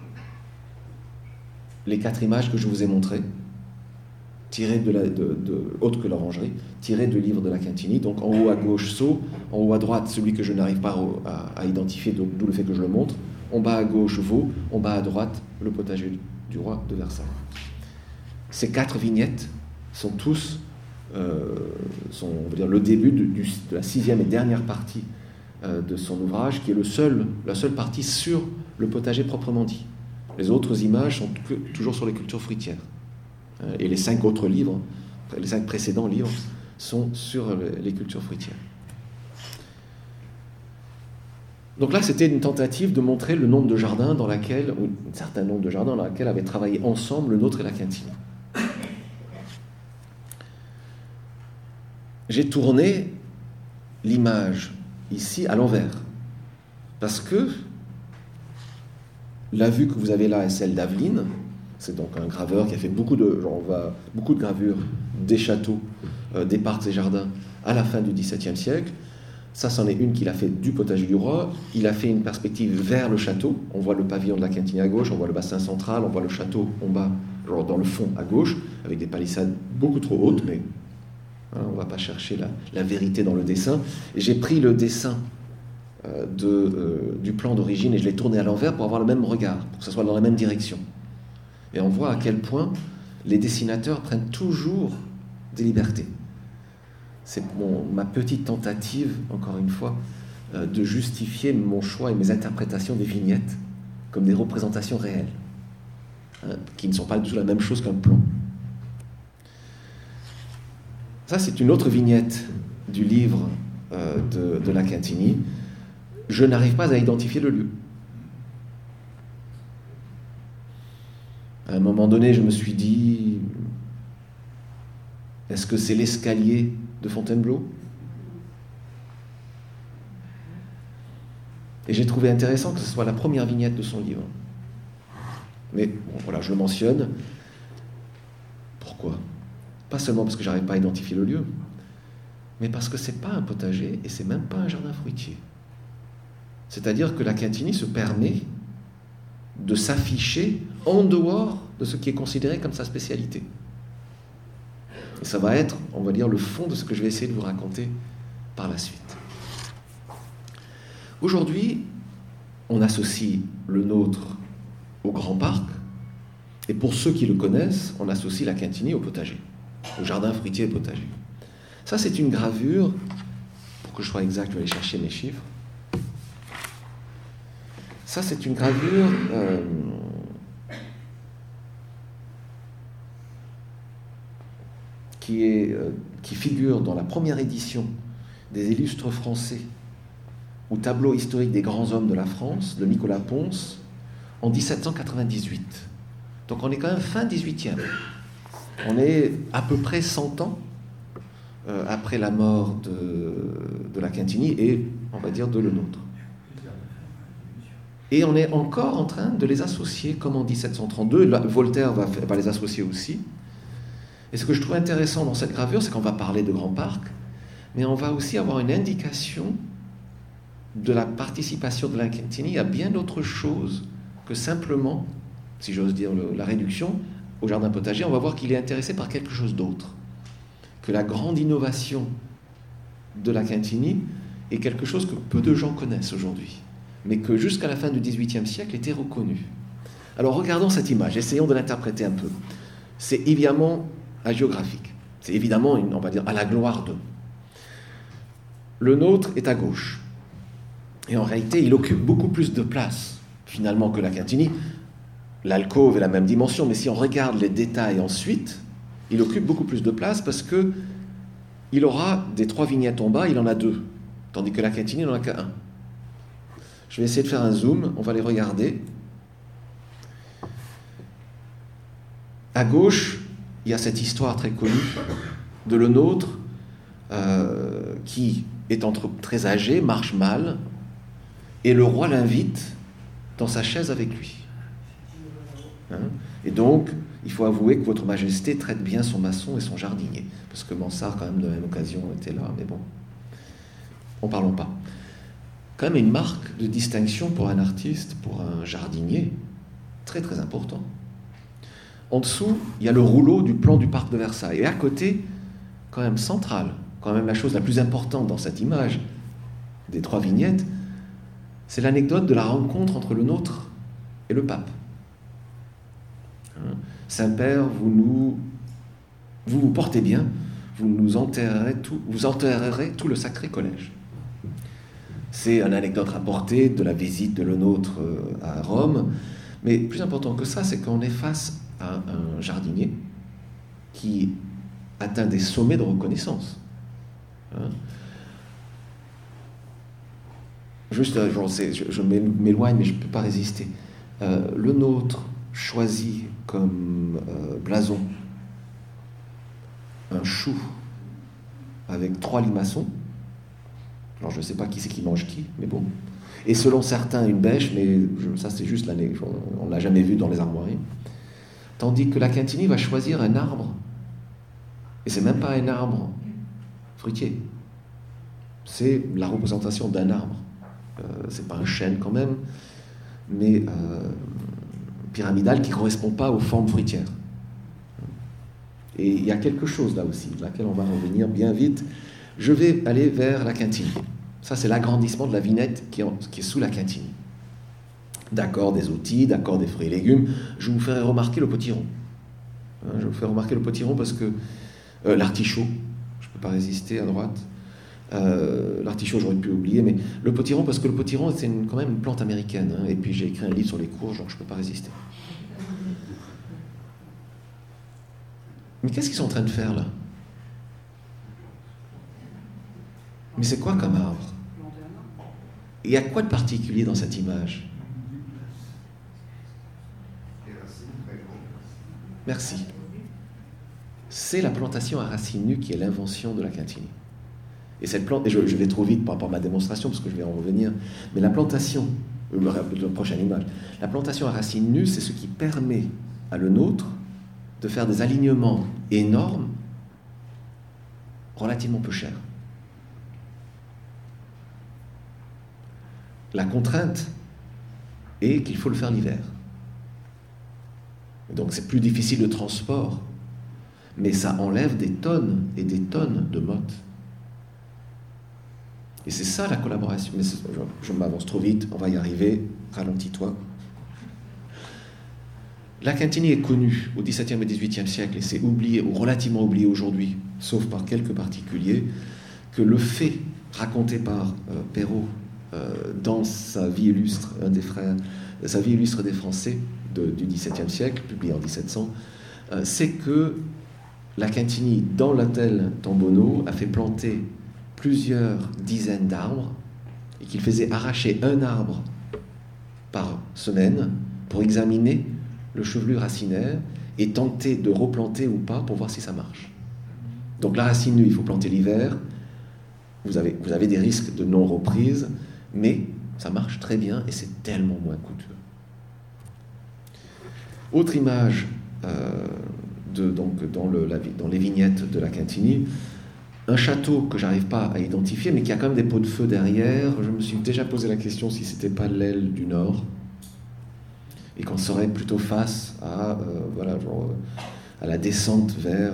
les 4 images que je vous ai montrées, tirées autre que l'orangerie, tirées du livre de La Cantini. Donc en haut à gauche, Sceaux, en haut à droite, celui que je n'arrive pas à identifier, d'où le fait que je le montre, en bas à gauche, Vaux, en bas à droite, le potager du roi de Versailles. Ces 4 vignettes sont tous on va dire, le début de la 6e et dernière partie de son ouvrage, qui est la seule partie sur le potager proprement dit. Les autres images sont toujours sur les cultures fruitières. Et les 5 autres livres, les 5 précédents livres, sont sur les cultures fruitières. Donc là, c'était une tentative de montrer le nombre de jardins ou un certain nombre de jardins dans lesquels avaient travaillé ensemble le nôtre et la Cantini. J'ai tourné l'image ici à l'envers, parce que la vue que vous avez là est celle d'Aveline. C'est donc un graveur qui a fait beaucoup de gravures des châteaux, des parcs et jardins à la fin du XVIIe siècle. Ça, c'en est une qu'il a fait du potager du roi. Il a fait une perspective vers le château. On voit le pavillon de la Cantini à gauche, on voit le bassin central, on voit le château en bas, dans le fond à gauche, avec des palissades beaucoup trop hautes, mais on ne va pas chercher la vérité dans le dessin. Et j'ai pris le dessin du plan d'origine et je l'ai tourné à l'envers pour avoir le même regard, pour que ce soit dans la même direction. Et on voit à quel point les dessinateurs prennent toujours des libertés. C'est ma petite tentative, encore une fois, de justifier mon choix et mes interprétations des vignettes comme des représentations réelles, qui ne sont pas du tout la même chose qu'un plan. Ça, c'est une autre vignette du livre de La Quintini. Je n'arrive pas à identifier le lieu. À un moment donné, je me suis dit, est-ce que c'est l'escalier de Fontainebleau ? Et j'ai trouvé intéressant que ce soit la première vignette de son livre. Mais bon, voilà, je le mentionne. Pourquoi ? Pas seulement parce que je n'arrive pas à identifier le lieu, mais parce que ce n'est pas un potager et ce n'est même pas un jardin fruitier. C'est-à-dire que La Quintini se permet de s'afficher en dehors de ce qui est considéré comme sa spécialité. Et ça va être, on va dire, le fond de ce que je vais essayer de vous raconter par la suite. Aujourd'hui, on associe le nôtre au Grand Parc, et pour ceux qui le connaissent, on associe La Quintini au potager, au jardin fruitier et potager. Ça, c'est une gravure, pour que je sois exact, je vais aller chercher mes chiffres. Ça, c'est une gravure qui figure dans la première édition des Illustres français au tableau historique des grands hommes de la France, de Nicolas Pons, en 1798. Donc on est quand même fin 18e. On est à peu près 100 ans après la mort de La Quintini et, on va dire, de Le Nôtre. Et on est encore en train de les associer, comme en 1732. Voltaire va les associer aussi. Et ce que je trouve intéressant dans cette gravure, c'est qu'on va parler de Grand Parc, mais on va aussi avoir une indication de la participation de La Quintini à bien d'autres choses que simplement, si j'ose dire, la réduction au jardin potager. On va voir qu'il est intéressé par quelque chose d'autre, que la grande innovation de La Quintini est quelque chose que peu de gens connaissent aujourd'hui, mais que jusqu'à la fin du XVIIIe siècle était reconnu. Alors regardons cette image, essayons de l'interpréter un peu. C'est évidemment hagiographique, c'est évidemment, on va dire, à la gloire d'eux. Le nôtre est à gauche, et en réalité, il occupe beaucoup plus de place, finalement, que La Quintini. L'alcôve est la même dimension, mais si on regarde les détails ensuite, il occupe beaucoup plus de place parce que il aura des 3 vignettes en bas, il en a 2, tandis que La Quintini n'en a qu'1. Je vais essayer de faire un zoom, on va les regarder. À gauche, il y a cette histoire très connue de Le Nôtre qui est très âgé, marche mal, et le roi l'invite dans sa chaise avec lui. Et donc, il faut avouer que votre majesté traite bien son maçon et son jardinier, parce que Mansart, quand même, de la même occasion, était là, mais bon, en parlons pas. Quand même une marque de distinction pour un artiste, pour un jardinier, très très important. En dessous, il y a le rouleau du plan du parc de Versailles. Et à côté, quand même central, quand même la chose la plus importante dans cette image, des 3 vignettes, c'est l'anecdote de la rencontre entre Le Nôtre et le pape. Saint-Père, vous portez bien, vous enterrerez tout le sacré collège. C'est une anecdote rapportée de la visite de Le Nôtre à Rome, mais plus important que ça, c'est qu'on est face à un jardinier qui atteint des sommets de reconnaissance. Juste, je m'éloigne, mais je ne peux pas résister. Le Nôtre choisit comme blason un chou avec 3 limaçons. Alors je ne sais pas qui c'est qui mange qui, mais bon. Et selon certains, une bêche, mais ça c'est juste l'année, on ne l'a jamais vu dans les armoiries. Tandis que La Quintini va choisir un arbre. Et c'est même pas un arbre fruitier. C'est la représentation d'un arbre. C'est pas un chêne quand même, mais pyramidal qui ne correspond pas aux formes fruitières. Et il y a quelque chose là aussi, de laquelle on va revenir bien vite. Je vais aller vers La Quintini. Ça, c'est l'agrandissement de la vignette qui est sous la Quintini. D'accord des outils, d'accord des fruits et légumes. Je vous ferai remarquer le potiron. Je vous fais remarquer le potiron parce que l'artichaut, je ne peux pas résister à droite. L'artichaut, j'aurais pu oublier, mais le potiron, parce que le potiron, c'est quand même une plante américaine. Et puis j'ai écrit un livre sur les courges, donc je ne peux pas résister. Mais qu'est-ce qu'ils sont en train de faire là? Mais c'est quoi comme arbre? Il y a quoi de particulier dans cette image? Merci. C'est la plantation à racines nues qui est l'invention de la Quintini. Et cette plante, et je vais trop vite par rapport à ma démonstration parce que je vais en revenir, mais la plantation, la prochaine image, la plantation à racines nues, c'est ce qui permet à le nôtre de faire des alignements énormes, relativement peu chers. La contrainte est qu'il faut le faire l'hiver. Donc c'est plus difficile de transport, mais ça enlève des tonnes et des tonnes de mottes. Et c'est ça la collaboration. Mais je m'avance trop vite, on va y arriver, ralentis-toi. La Quintini est connue au XVIIe et XVIIIe siècle, et c'est oublié, ou relativement oublié aujourd'hui, sauf par quelques particuliers, que le fait raconté par Perrault dans sa vie illustre, un des frères, sa vie illustre des Français du XVIIe siècle, publié en 1700, c'est que la Quintini, dans l'hôtel Tambono, a fait planter plusieurs dizaines d'arbres et qu'il faisait arracher un arbre par semaine pour examiner le chevelu racinaire et tenter de replanter ou pas pour voir si ça marche. Donc la racine nue, il faut planter l'hiver, vous avez des risques de non-reprise, mais ça marche très bien et c'est tellement moins coûteux. Autre image dans les vignettes de la Quintini, un château que j'arrive pas à identifier, mais qui a quand même des pots de feu derrière. Je me suis déjà posé la question si c'était pas l'aile du Nord, et qu'on serait plutôt face à, à la descente vers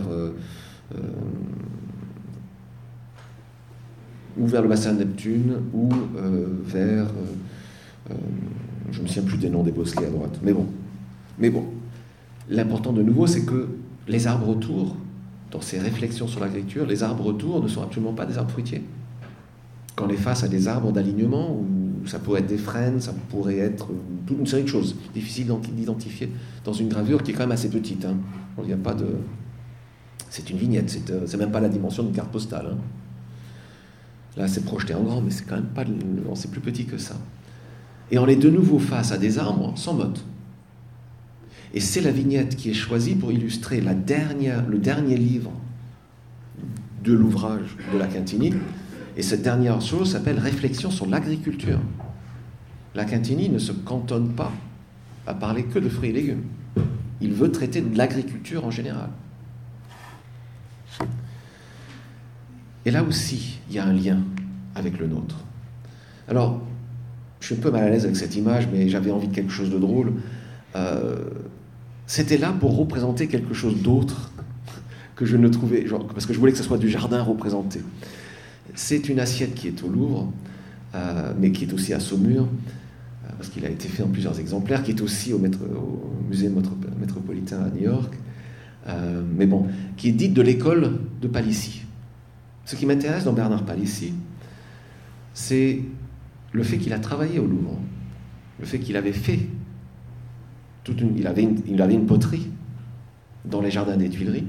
ou vers le bassin de Neptune, ou vers... je ne me souviens plus des noms des bosquets à droite. Mais bon, l'important de nouveau, c'est que les arbres autour, dans ces réflexions sur l'agriculture, les arbres autour ne sont absolument pas des arbres fruitiers. Quand on est face à des arbres d'alignement, où ça pourrait être des frênes, ça pourrait être toute une série de choses difficiles d'identifier dans une gravure qui est quand même assez petite. Hein. Il n'y a pas de... C'est une vignette, c'est même pas la dimension d'une carte postale. Hein. Là, c'est projeté en grand, mais c'est quand même pas... C'est plus petit que ça. Et on est de nouveau face à des arbres sans motte. Et c'est la vignette qui est choisie pour illustrer le dernier livre de l'ouvrage de la Quintini. Et cette dernière chose s'appelle « Réflexion sur l'agriculture ». La Quintini ne se cantonne pas à parler que de fruits et légumes. Il veut traiter de l'agriculture en général. Et là aussi, il y a un lien avec le nôtre. Alors, je suis un peu mal à l'aise avec cette image, mais j'avais envie de quelque chose de drôle. C'était là pour représenter quelque chose d'autre que je ne trouvais... parce que je voulais que ce soit du jardin représenté. C'est une assiette qui est au Louvre, mais qui est aussi à Saumur, parce qu'il a été fait en plusieurs exemplaires, qui est aussi au musée métropolitain à New York, mais bon, qui est dite de l'école de Palissy. Ce qui m'intéresse dans Bernard Palissy, c'est le fait qu'il a travaillé au Louvre, le fait qu'il avait fait il avait une poterie dans les jardins des Tuileries,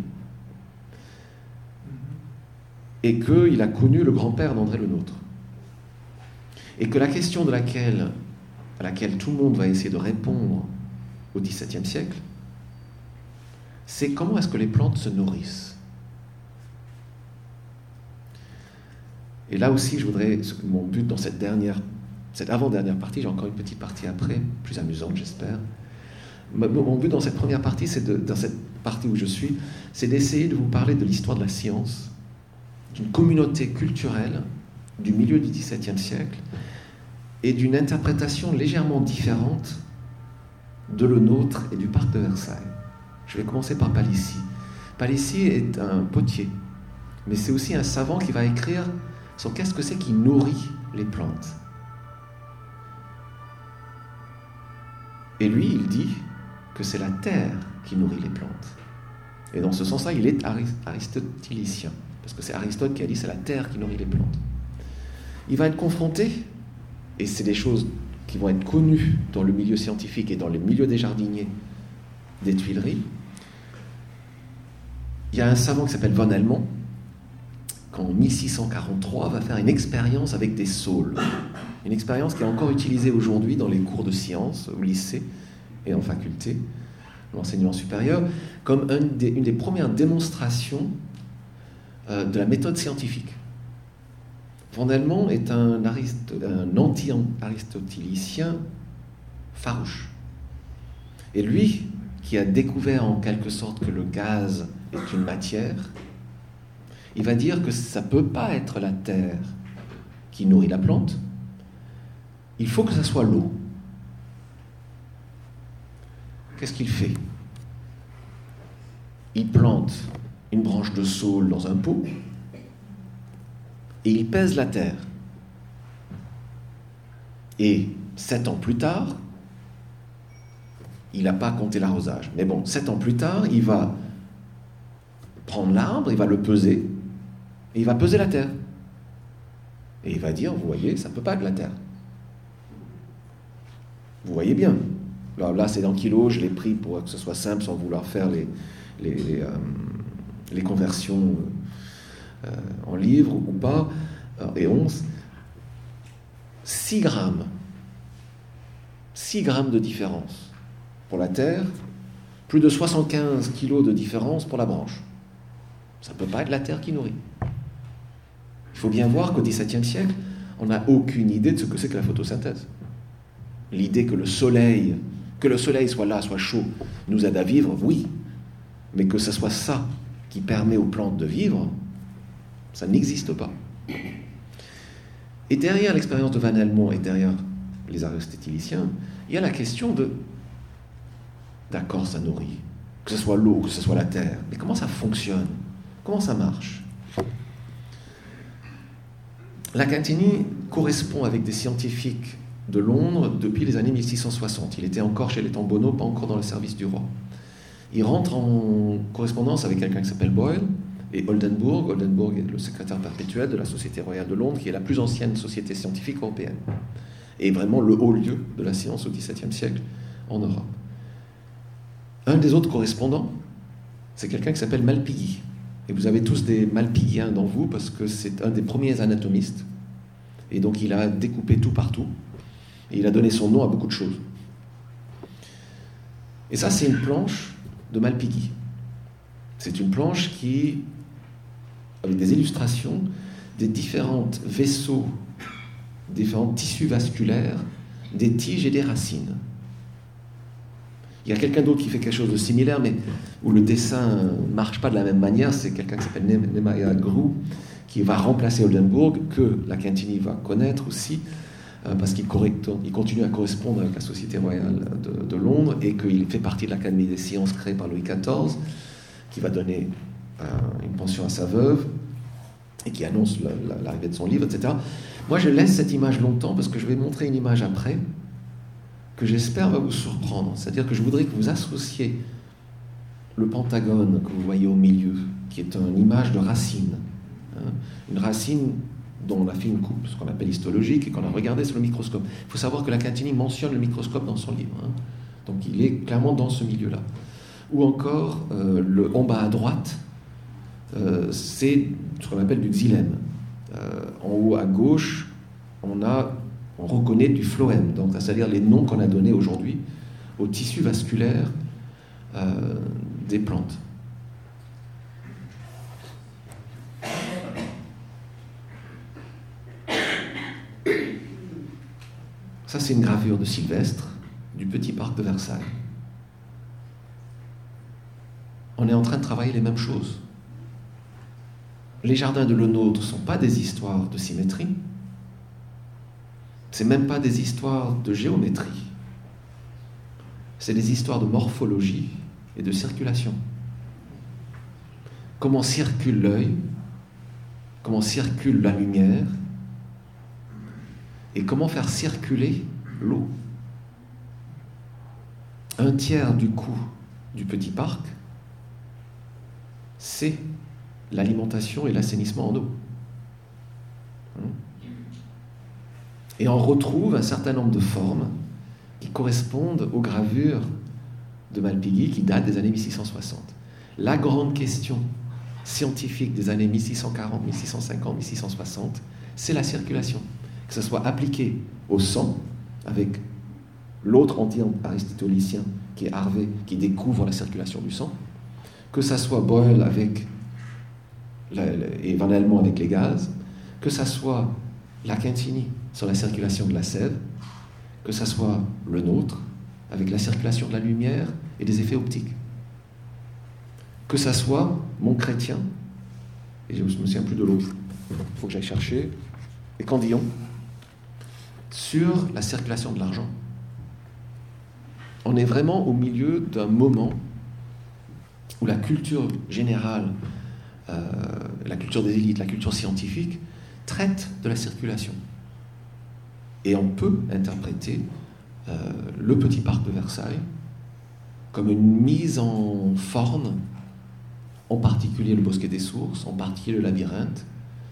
et qu'il a connu le grand-père d'André Le Nôtre. Et que la question à laquelle tout le monde va essayer de répondre au XVIIe siècle, c'est comment est-ce que les plantes se nourrissent. Et là aussi, mon but dans cette avant-dernière partie, j'ai encore une petite partie après, plus amusante j'espère. Mon but dans cette première partie, dans cette partie où je suis, c'est d'essayer de vous parler de l'histoire de la science, d'une communauté culturelle du milieu du XVIIe siècle et d'une interprétation légèrement différente de le nôtre et du parc de Versailles. Je vais commencer par Palissy. Palissy est un potier, mais c'est aussi un savant qui va écrire sur qu'est-ce que c'est qui nourrit les plantes. Et lui, il dit que c'est la terre qui nourrit les plantes. Et dans ce sens-là, il est aristotélicien, parce que c'est Aristote qui a dit c'est la terre qui nourrit les plantes. Il va être confronté, et c'est des choses qui vont être connues dans le milieu scientifique et dans le milieu des jardiniers des Tuileries. Il y a un savant qui s'appelle von Helmont, qu'en 1643 va faire une expérience avec des saules. Une expérience qui est encore utilisée aujourd'hui dans les cours de sciences, au lycée et en faculté, l'enseignement supérieur, comme une des premières démonstrations de la méthode scientifique. Von Helmont est un anti-aristotélicien farouche. Et lui, qui a découvert en quelque sorte que le gaz est une matière, il va dire que ça ne peut pas être la terre qui nourrit la plante, il faut que ça soit l'eau. Qu'est-ce qu'il fait? Il plante une branche de saule dans un pot et il pèse la terre. Et 7 ans plus tard, il n'a pas compté l'arrosage. Mais bon, 7 ans plus tard, il va prendre l'arbre, il va le peser, et il va peser la terre. Et il va dire, vous voyez, ça ne peut pas être de la terre. Vous voyez bien. Là, c'est dans kilos, je l'ai pris pour que ce soit simple, sans vouloir faire les conversions en livres ou pas, et onces. 6 grammes. 6 grammes de différence pour la terre, plus de 75 kilos de différence pour la branche. Ça ne peut pas être la terre qui nourrit. Il faut bien voir qu'au XVIIe siècle, on n'a aucune idée de ce que c'est que la photosynthèse. L'idée que le soleil soit là, soit chaud, nous aide à vivre, oui. Mais que ce soit ça qui permet aux plantes de vivre, ça n'existe pas. Et derrière l'expérience de Van Helmont et derrière les aristotélicien, il y a la question de d'accord, ça nourrit, que ce soit l'eau, que ce soit la terre, mais comment ça fonctionne? Comment ça marche? Lacantini correspond avec des scientifiques de Londres depuis les années 1660. Il était encore chez les Tambonneau, pas encore dans le service du roi. Il rentre en correspondance avec quelqu'un qui s'appelle Boyle et Oldenburg. Oldenburg est le secrétaire perpétuel de la Société royale de Londres, qui est la plus ancienne société scientifique européenne, et vraiment le haut lieu de la science au XVIIe siècle en Europe. Un des autres correspondants, c'est quelqu'un qui s'appelle Malpighi. Et vous avez tous des Malpighiens dans vous, parce que c'est un des premiers anatomistes. Et donc il a découpé tout partout. Et il a donné son nom à beaucoup de choses. Et ça, c'est une planche de Malpighi. C'est une planche qui, avec des illustrations, des différents vaisseaux, différents tissus vasculaires, des tiges et des racines. Il y a quelqu'un d'autre qui fait quelque chose de similaire, mais où le dessin ne marche pas de la même manière. C'est quelqu'un qui s'appelle Nehemiah Grew, qui va remplacer Oldenburg, que Lacantini va connaître aussi, parce qu'il continue à correspondre avec la Société royale de Londres, et qu'il fait partie de l'Académie des sciences créée par Louis XIV, qui va donner une pension à sa veuve, et qui annonce l'arrivée de son livre, etc. Moi, je laisse cette image longtemps, parce que je vais montrer une image après, que j'espère va vous surprendre. C'est-à-dire que je voudrais que vous associez le pentagone que vous voyez au milieu, qui est une image de racine, une racine dont on a fait une coupe, ce qu'on appelle histologique, et qu'on a regardé sur le microscope. Il faut savoir que Lacantini mentionne le microscope dans son livre, donc il est clairement dans ce milieu-là. Ou encore, en bas à droite, c'est ce qu'on appelle du xylème. En haut à gauche, on reconnaît du phloème, donc c'est-à-dire les noms qu'on a donnés aujourd'hui au tissu vasculaire des plantes. Ça, c'est une gravure de Sylvestre du petit parc de Versailles. On est en train de travailler les mêmes choses. Les jardins de Lenôtre ne sont pas des histoires de symétrie. C'est même pas des histoires de géométrie. C'est des histoires de morphologie et de circulation. Comment circule l'œil, comment circule la lumière, et comment faire circuler l'eau. Un tiers du coût du petit parc, c'est l'alimentation et l'assainissement en eau. Et on retrouve un certain nombre de formes qui correspondent aux gravures de Malpighi qui datent des années 1660. La grande question scientifique des années 1640, 1650, 1660, c'est la circulation. Que ce soit appliqué au sang, avec l'autre anti-aristotélicien qui est Harvey, qui découvre la circulation du sang, que ça soit Boyle et Van Helmont avec les gaz, que ça soit Lacantini sur la circulation de la sève, que ça soit le nôtre avec la circulation de la lumière et des effets optiques, que ça soit Montchrétien, et je ne me souviens plus de l'autre, il faut que j'aille chercher, et Candillon, sur la circulation de l'argent. On est vraiment au milieu d'un moment où la culture générale, la culture des élites, la culture scientifique, traite de la circulation. Et on peut interpréter le petit parc de Versailles comme une mise en forme, en particulier le bosquet des sources, en particulier le labyrinthe,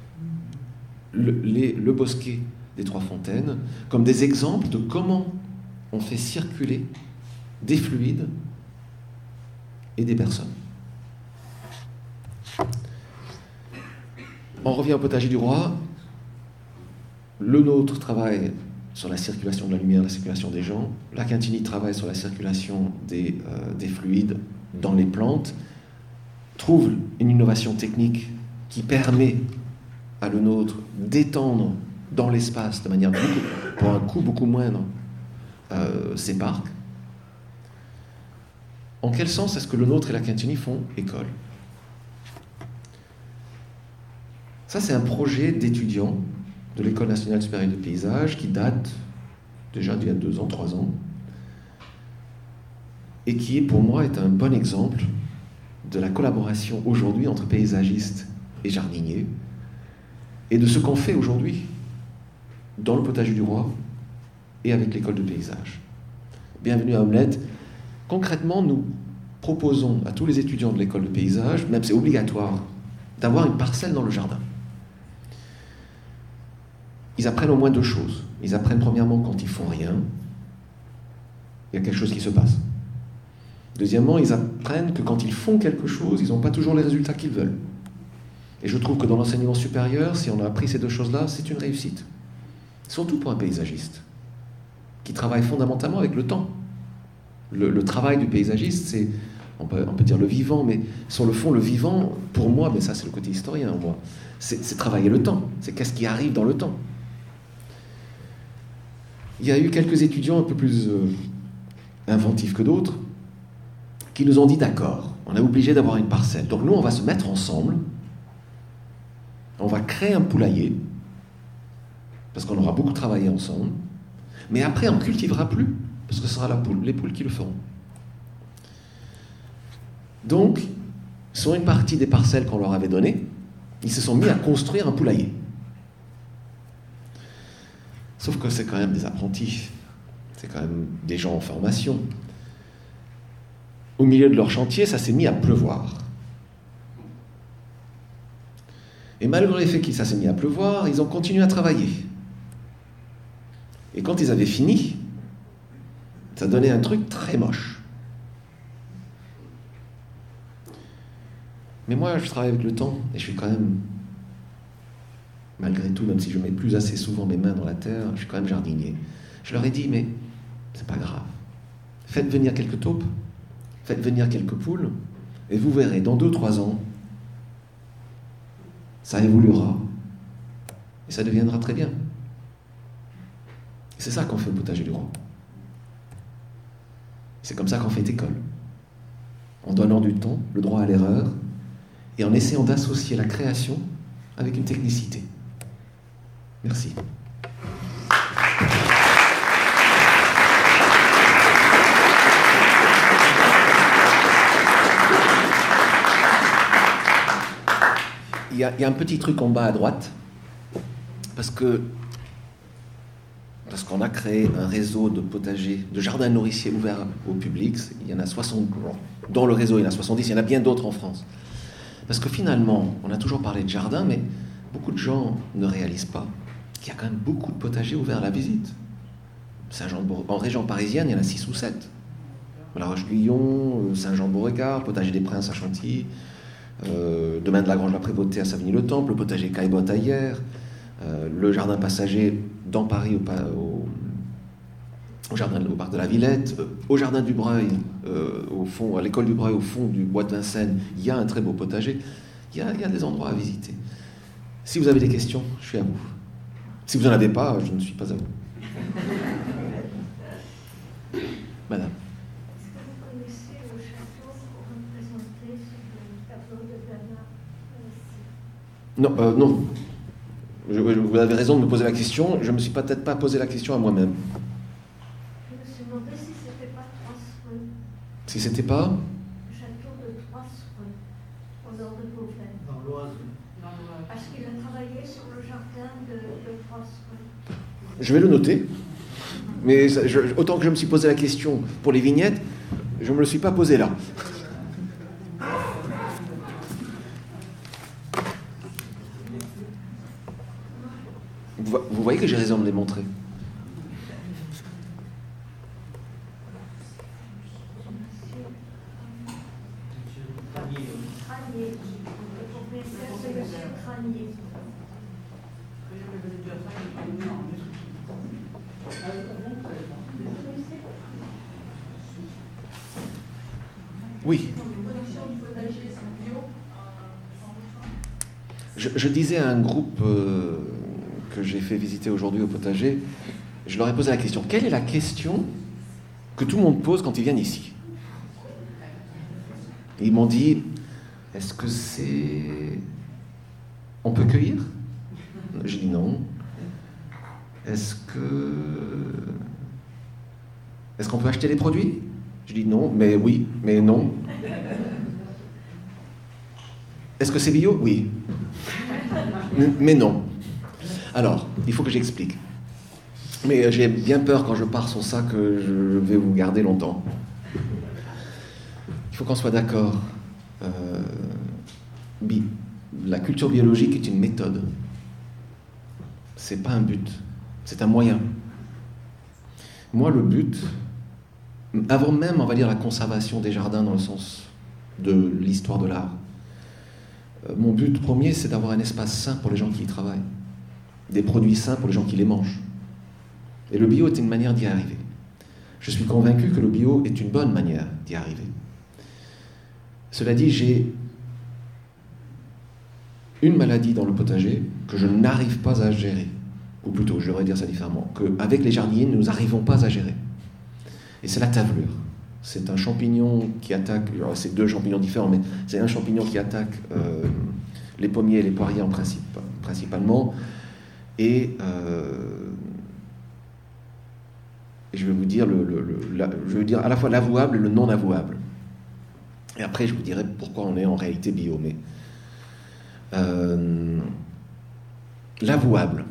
le bosquet des Trois Fontaines, comme des exemples de comment on fait circuler des fluides et des personnes. On revient au potager du roi. Le nôtre travaille sur la circulation de la lumière, la circulation des gens. Lacantini travaille sur la circulation des fluides dans les plantes, trouve une innovation technique qui permet à le nôtre d'étendre dans l'espace de manière pour un coût beaucoup moindre ces parcs. En quel sens est-ce que le nôtre et Lacantini font école? Ça, c'est un projet d'étudiants de l'École nationale supérieure de paysage qui date déjà d'il y a 2 ans, 3 ans, et qui, pour moi, est un bon exemple de la collaboration aujourd'hui entre paysagistes et jardiniers, et de ce qu'on fait aujourd'hui dans le potager du roi et avec l'école de paysage. Bienvenue à Omelette. Concrètement, nous proposons à tous les étudiants de l'école de paysage, même c'est obligatoire, d'avoir une parcelle dans le jardin. Ils apprennent au moins 2 choses. Ils apprennent premièrement quand ils font rien, il y a quelque chose qui se passe. Deuxièmement, ils apprennent que quand ils font quelque chose, ils n'ont pas toujours les résultats qu'ils veulent. Et je trouve que dans l'enseignement supérieur, si on a appris ces 2 choses-là, c'est une réussite. Surtout pour un paysagiste, qui travaille fondamentalement avec le temps. Le travail du paysagiste, c'est, on peut dire le vivant, mais sur le fond, le vivant, pour moi, mais ça c'est le côté historien, moi, c'est travailler le temps, c'est qu'est-ce qui arrive dans le temps. Il y a eu quelques étudiants un peu plus inventifs que d'autres, qui nous ont dit d'accord, on est obligé d'avoir une parcelle. Donc nous, on va se mettre ensemble, on va créer un poulailler, parce qu'on aura beaucoup travaillé ensemble, mais après on ne cultivera plus, parce que ce sera les poules qui le feront. Donc, sur une partie des parcelles qu'on leur avait données, ils se sont mis à construire un poulailler. Sauf que c'est quand même des apprentis, c'est quand même des gens en formation. Au milieu de leur chantier, ça s'est mis à pleuvoir. Et malgré le fait que ça s'est mis à pleuvoir, ils ont continué à travailler. Et quand ils avaient fini, ça donnait un truc très moche. Mais moi, je travaille avec le temps, et je suis quand même, malgré tout, même si je mets plus assez souvent mes mains dans la terre, je suis quand même jardinier. Je leur ai dit, mais c'est pas grave. Faites venir quelques taupes, faites venir quelques poules, et vous verrez, dans 2-3 ans, ça évoluera, et ça deviendra très bien. Et c'est ça qu'on fait au potager du roi. C'est comme ça qu'on fait école. En donnant du temps, le droit à l'erreur, et en essayant d'associer la création avec une technicité. Merci. Il y a un petit truc en bas à droite, parce que parce qu'on a créé un réseau de potagers, de jardins nourriciers ouverts au public. Il y en a 60, dans le réseau il y en a 70, il y en a bien d'autres en France. Parce que finalement, on a toujours parlé de jardin, mais beaucoup de gens ne réalisent pas qu'il y a quand même beaucoup de potagers ouverts à la visite. En région parisienne, il y en a 6 ou 7. La Roche-Guyon, Saint-Jean-de-Beauregard, potager des Princes à Chantilly, Domaine de la Grange-la-Prévôté à Savigny-le-Temple, le potager Caillebotte à Hyères, le jardin passager dans Paris au parc de la Villette, au jardin du Breuil, au fond, à l'école du Breuil, au fond du bois de Vincennes, il y a un très beau potager. Il y a des endroits à visiter. Si vous avez des questions, je suis à vous. Si vous n'en avez pas, je ne suis pas à vous. Madame. Est-ce que vous connaissez le château représenté sur le tableau de Bernard? Non. Vous avez raison de me poser la question. Je ne me suis peut-être pas posé la question à moi-même. Je me suis demandé si c'était pas Troisseron. Si c'était pas Le château de Troisseron, au nord de Beauvais. Dans l'Oise. Parce qu'il a travaillé sur le jardin de Troisseron. Je vais le noter. Mais autant que je me suis posé la question pour les vignettes, je ne me le suis pas posé là. Vous voyez que j'ai raison de les montrer. Tranier. Le propriétaire, c'est monsieur Tranier. Oui. Je disais à un groupe que j'ai fait visiter aujourd'hui au potager, je leur ai posé la question. Quelle est la question que tout le monde pose quand ils viennent ici? Et ils m'ont dit, est-ce que c'est... On peut cueillir? J'ai dit non. Est-ce qu'on peut acheter des produits? Je dis non, mais oui, mais non. Est-ce que c'est bio? Oui. Mais non. Alors, il faut que j'explique. Mais j'ai bien peur quand je pars sur ça que je vais vous garder longtemps. Il faut qu'on soit d'accord. La culture biologique est une méthode. C'est pas un but. C'est un moyen. Moi, le but, avant même, on va dire, la conservation des jardins dans le sens de l'histoire de l'art, mon but premier, c'est d'avoir un espace sain pour les gens qui y travaillent, des produits sains pour les gens qui les mangent. Et le bio est une manière d'y arriver. Je suis convaincu que le bio est une bonne manière d'y arriver. Cela dit, j'ai une maladie dans le potager que je n'arrive pas à gérer. Ou plutôt, je devrais dire ça différemment, qu'avec les jardiniers, nous n'arrivons pas à gérer. Et c'est la tavelure. C'est un champignon qui attaque, alors c'est 2 champignons différents, mais c'est un champignon qui attaque les pommiers et les poiriers principalement. Et je vais vous dire, je vais dire à la fois l'avouable et le non avouable. Et après, je vous dirai pourquoi on est en réalité bio. Mais l'avouable,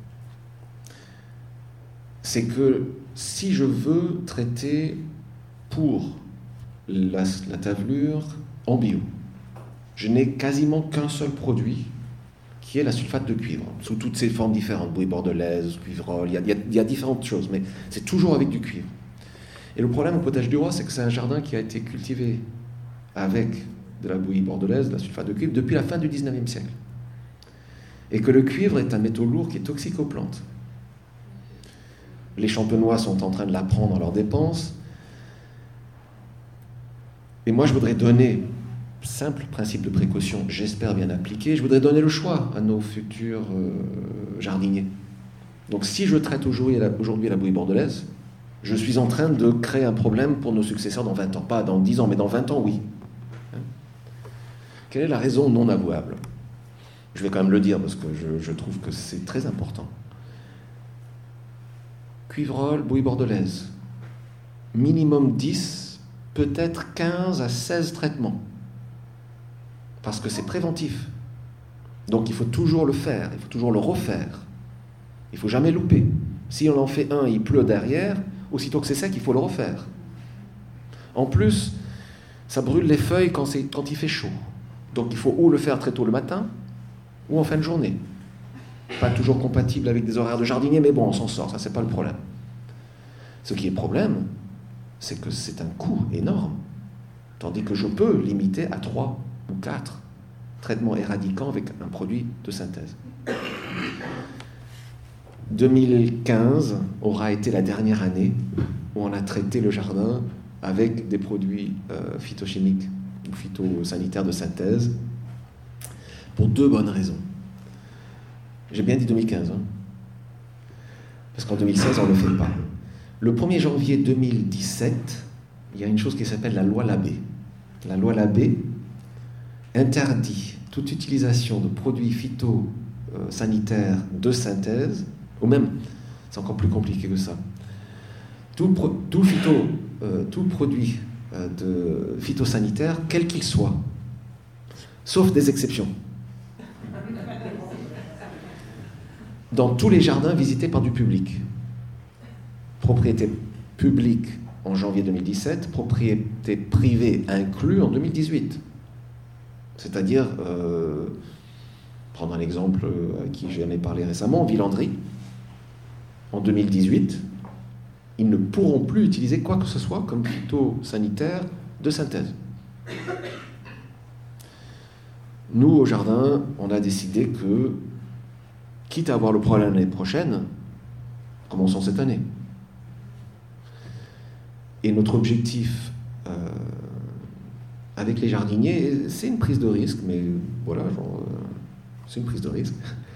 c'est que si je veux traiter pour la tavelure en bio, je n'ai quasiment qu'un seul produit, qui est la sulfate de cuivre, sous toutes ses formes différentes, bouillie bordelaise, cuivrol, il y a différentes choses, mais c'est toujours avec du cuivre. Et le problème au potager du roi, c'est que c'est un jardin qui a été cultivé avec de la bouillie bordelaise, de la sulfate de cuivre, depuis la fin du 19e siècle. Et que le cuivre est un métaux lourd qui est toxique aux plantes. Les champenois sont en train de l'apprendre à leurs dépenses. Et moi, je voudrais donner, simple principe de précaution, j'espère bien appliqué, je voudrais donner le choix à nos futurs jardiniers. Donc si je traite aujourd'hui la bouillie bordelaise, je suis en train de créer un problème pour nos successeurs dans 20 ans. Pas dans 10 ans, mais dans 20 ans, oui. Quelle est la raison non avouable? Je vais quand même le dire parce que je trouve que c'est très important. Cuivrol, bouillie bordelaise. Minimum 10, peut-être 15 à 16 traitements. Parce que c'est préventif. Donc il faut toujours le faire, il faut toujours le refaire. Il ne faut jamais louper. Si on en fait un, il pleut derrière, aussitôt que c'est sec, il faut le refaire. En plus, ça brûle les feuilles quand il fait chaud. Donc il faut ou le faire très tôt le matin, ou en fin de journée. Pas toujours compatible avec des horaires de jardinier, mais bon, on s'en sort, ça c'est pas le problème. Ce qui est problème, c'est que c'est un coût énorme. Tandis que je peux limiter à 3 ou 4 traitements éradiquants avec un produit de synthèse. 2015 aura été la dernière année où on a traité le jardin avec des produits phytochimiques ou phytosanitaires de synthèse pour 2 bonnes raisons. J'ai bien dit 2015, hein, parce qu'en 2016, on ne le fait pas. Le 1er janvier 2017, il y a une chose qui s'appelle la loi Labbé. La loi Labbé interdit toute utilisation de produits phytosanitaires de synthèse, ou même, c'est encore plus compliqué que ça, tout produit de phytosanitaire, quel qu'il soit, sauf des exceptions. Dans tous les jardins visités par du public. Propriété publique en janvier 2017, propriété privée inclus en 2018. C'est-à-dire, prendre un exemple à qui j'en ai parlé récemment, Villandry, en 2018, ils ne pourront plus utiliser quoi que ce soit comme phytosanitaire de synthèse. Nous, au jardin, on a décidé que, quitte à avoir le problème l'année prochaine, commençons cette année. Et notre objectif avec les jardiniers, c'est une prise de risque, mais voilà, c'est une prise de risque,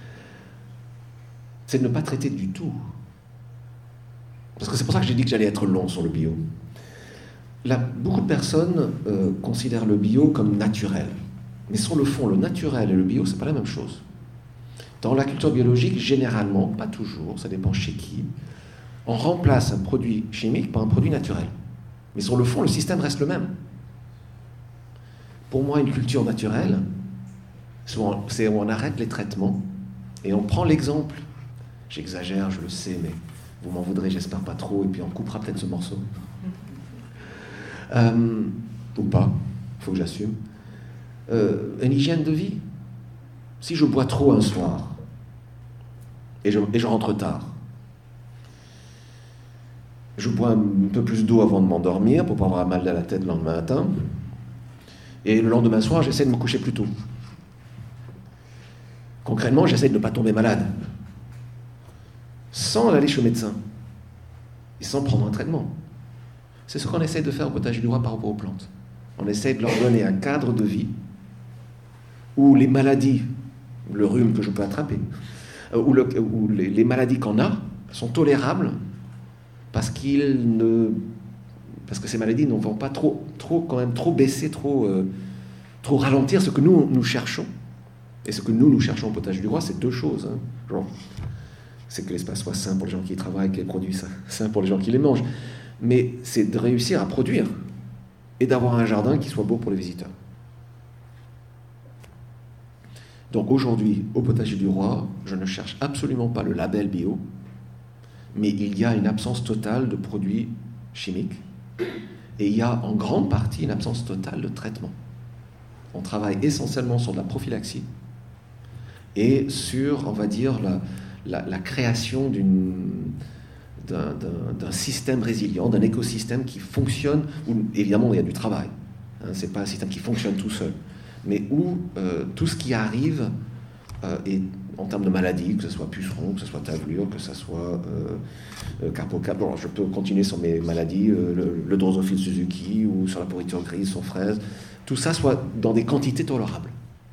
c'est de ne pas traiter du tout. Parce que c'est pour ça que j'ai dit que j'allais être long sur le bio. Là, beaucoup de personnes considèrent le bio comme naturel. Mais sur le fond, le naturel et le bio, c'est pas la même chose. Dans la culture biologique, généralement, pas toujours, ça dépend chez qui, on remplace un produit chimique par un produit naturel. Mais sur le fond, le système reste le même. Pour moi, une culture naturelle, c'est où on arrête les traitements et on prend l'exemple. J'exagère, je le sais, mais vous m'en voudrez, j'espère pas trop, et puis on coupera peut-être ce morceau. Ou pas, il faut que j'assume. Une hygiène de vie. Si je bois trop un soir, et je rentre tard, je bois un peu plus d'eau avant de m'endormir pour pas avoir mal à la tête le lendemain matin, et le lendemain soir, j'essaie de me coucher plus tôt. Concrètement, j'essaie de ne pas tomber malade, sans aller chez le médecin, et sans prendre un traitement. C'est ce qu'on essaie de faire au potager du roi par rapport aux plantes. On essaie de leur donner un cadre de vie où les maladies, le rhume que je peux attraper, où les maladies qu'on a sont tolérables parce que ces maladies ne vont pas trop baisser, trop ralentir ce que nous cherchons. Et ce que nous cherchons au potager du roi, c'est 2 choses. Hein. Genre, c'est que l'espace soit sain pour les gens qui y travaillent, que les produits soient sains pour les gens qui les mangent. Mais c'est de réussir à produire et d'avoir un jardin qui soit beau pour les visiteurs. Donc aujourd'hui, au potager du roi, je ne cherche absolument pas le label bio, mais il y a une absence totale de produits chimiques et il y a en grande partie une absence totale de traitement. On travaille essentiellement sur de la prophylaxie et sur, on va dire, la création d'un système résilient, d'un écosystème qui fonctionne, où évidemment il y a du travail, hein, c'est pas un système qui fonctionne tout seul, mais où tout ce qui arrive est, en termes de maladies, que ce soit puceron, que ce soit tavelure, que ce soit carpocap, bon, je peux continuer sur mes maladies, le drosophile Suzuki ou sur la pourriture grise, sur fraise, tout ça soit dans des quantités tolérables.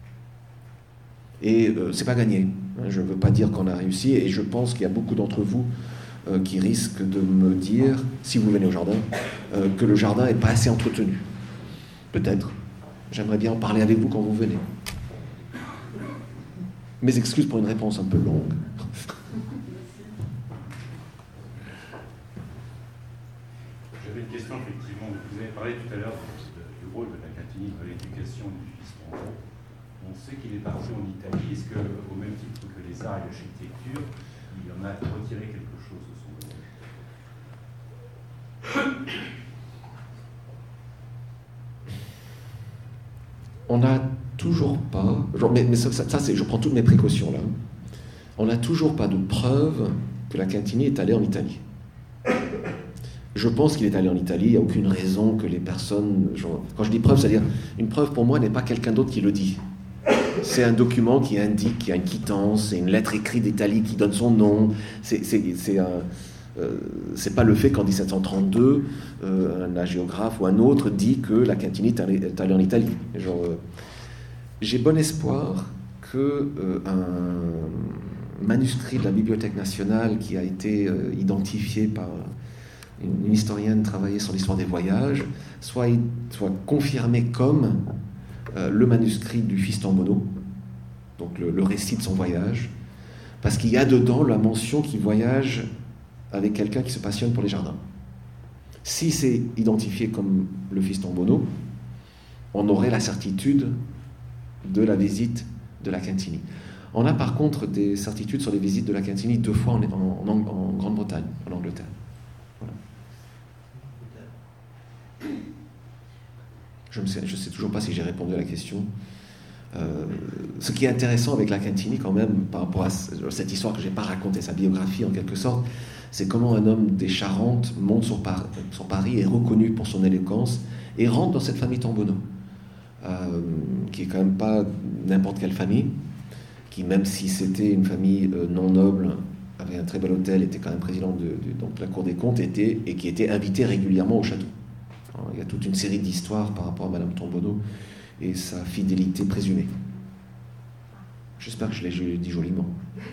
Et c'est pas gagné, hein, je ne veux pas dire qu'on a réussi, et je pense qu'il y a beaucoup d'entre vous qui risquent de me dire, si vous venez au jardin, que le jardin n'est pas assez entretenu. Peut-être. J'aimerais bien en parler avec vous quand vous venez. Mes excuses pour une réponse un peu longue. J'avais une question, effectivement. Vous avez parlé tout à l'heure du rôle de la Cattini dans l'éducation du fils Mongeau. On sait qu'il est parti en Italie. Est-ce que, au même titre que les arts et l'architecture, qu'il en a retiré quelque chose de son voyage? On n'a toujours pas, mais ça c'est, je prends toutes mes précautions là, on n'a toujours pas de preuve que la Quintini est allée en Italie. Je pense qu'il est allé en Italie, il n'y a aucune raison que les personnes... Quand je dis preuve, c'est-à-dire, une preuve pour moi n'est pas quelqu'un d'autre qui le dit. C'est un document qui indique qu'il y a une quittance, c'est une lettre écrite d'Italie qui donne son nom. C'est pas le fait qu'en 1732, un hagiographe ou un autre dit que la Quintini est allée en Italie. J'ai bon espoir qu'un manuscrit de la Bibliothèque nationale qui a été identifié par une historienne travaillée sur l'histoire des voyages soit confirmé comme le manuscrit du fils Tambono, donc le récit de son voyage, parce qu'il y a dedans la mention qu'il voyage avec quelqu'un qui se passionne pour les jardins. Si c'est identifié comme le fils Tambono, on aurait la certitude de la visite de la Quintini. On a par contre des certitudes sur les visites de la Quintini 2 fois en Grande-Bretagne, en Angleterre. Voilà. Je ne sais toujours pas si j'ai répondu à la question. Ce qui est intéressant avec la Quintini quand même, par rapport à cette histoire que je n'ai pas racontée, sa biographie en quelque sorte, c'est comment un homme des Charentes monte sur Paris, est reconnu pour son éloquence et rentre dans cette famille Tambono, qui est quand même pas n'importe quelle famille, qui même si c'était une famille non noble, avait un très bel hôtel, était quand même président de la Cour des comptes, et qui était invité régulièrement au château. Alors, il y a toute une série d'histoires par rapport à Madame Tambono et sa fidélité présumée. J'espère que je l'ai dit joliment.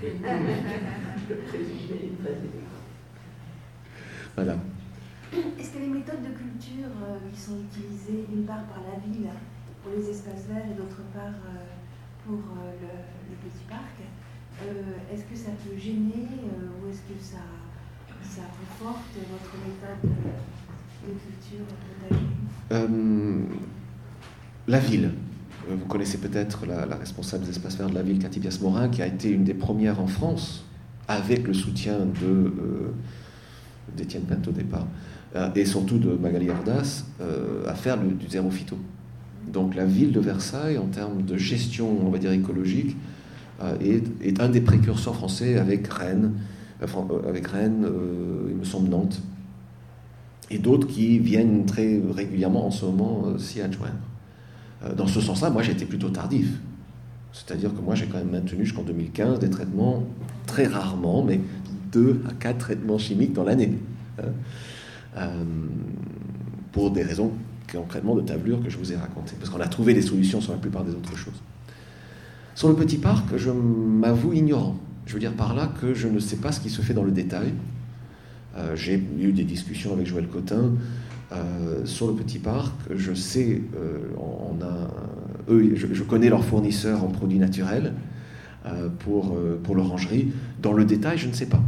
Voilà. Est-ce que les méthodes de culture qui sont utilisées d'une part par la ville pour les espaces verts et d'autre part pour le petit parc, est-ce que ça peut gêner ou est-ce que ça conforte votre méthode de culture potager? La ville. Vous connaissez peut-être la responsable des espaces verts de la ville, Cathy Bias-Morin, qui a été une des premières en France, avec le soutien d'Étienne Pinte au départ, et surtout de Magali Ardas, à faire du zéro phyto. Donc la ville de Versailles, en termes de gestion, on va dire, écologique, est un des précurseurs français avec Rennes, il me semble Nantes, et d'autres qui viennent très régulièrement en ce moment s'y adjoindre. Dans ce sens-là, moi j'ai été plutôt tardif. C'est-à-dire que moi j'ai quand même maintenu jusqu'en 2015 des traitements, très rarement, mais 2 à 4 traitements chimiques dans l'année. Pour des raisons concrètement de tablure que je vous ai racontées. Parce qu'on a trouvé des solutions sur la plupart des autres choses. Sur le petit parc, je m'avoue ignorant. Je veux dire par là que je ne sais pas ce qui se fait dans le détail. J'ai eu des discussions avec Joël Cotin sur le petit parc. Je sais, je connais leurs fournisseurs en produits naturels pour l'orangerie. Dans le détail, je ne sais pas.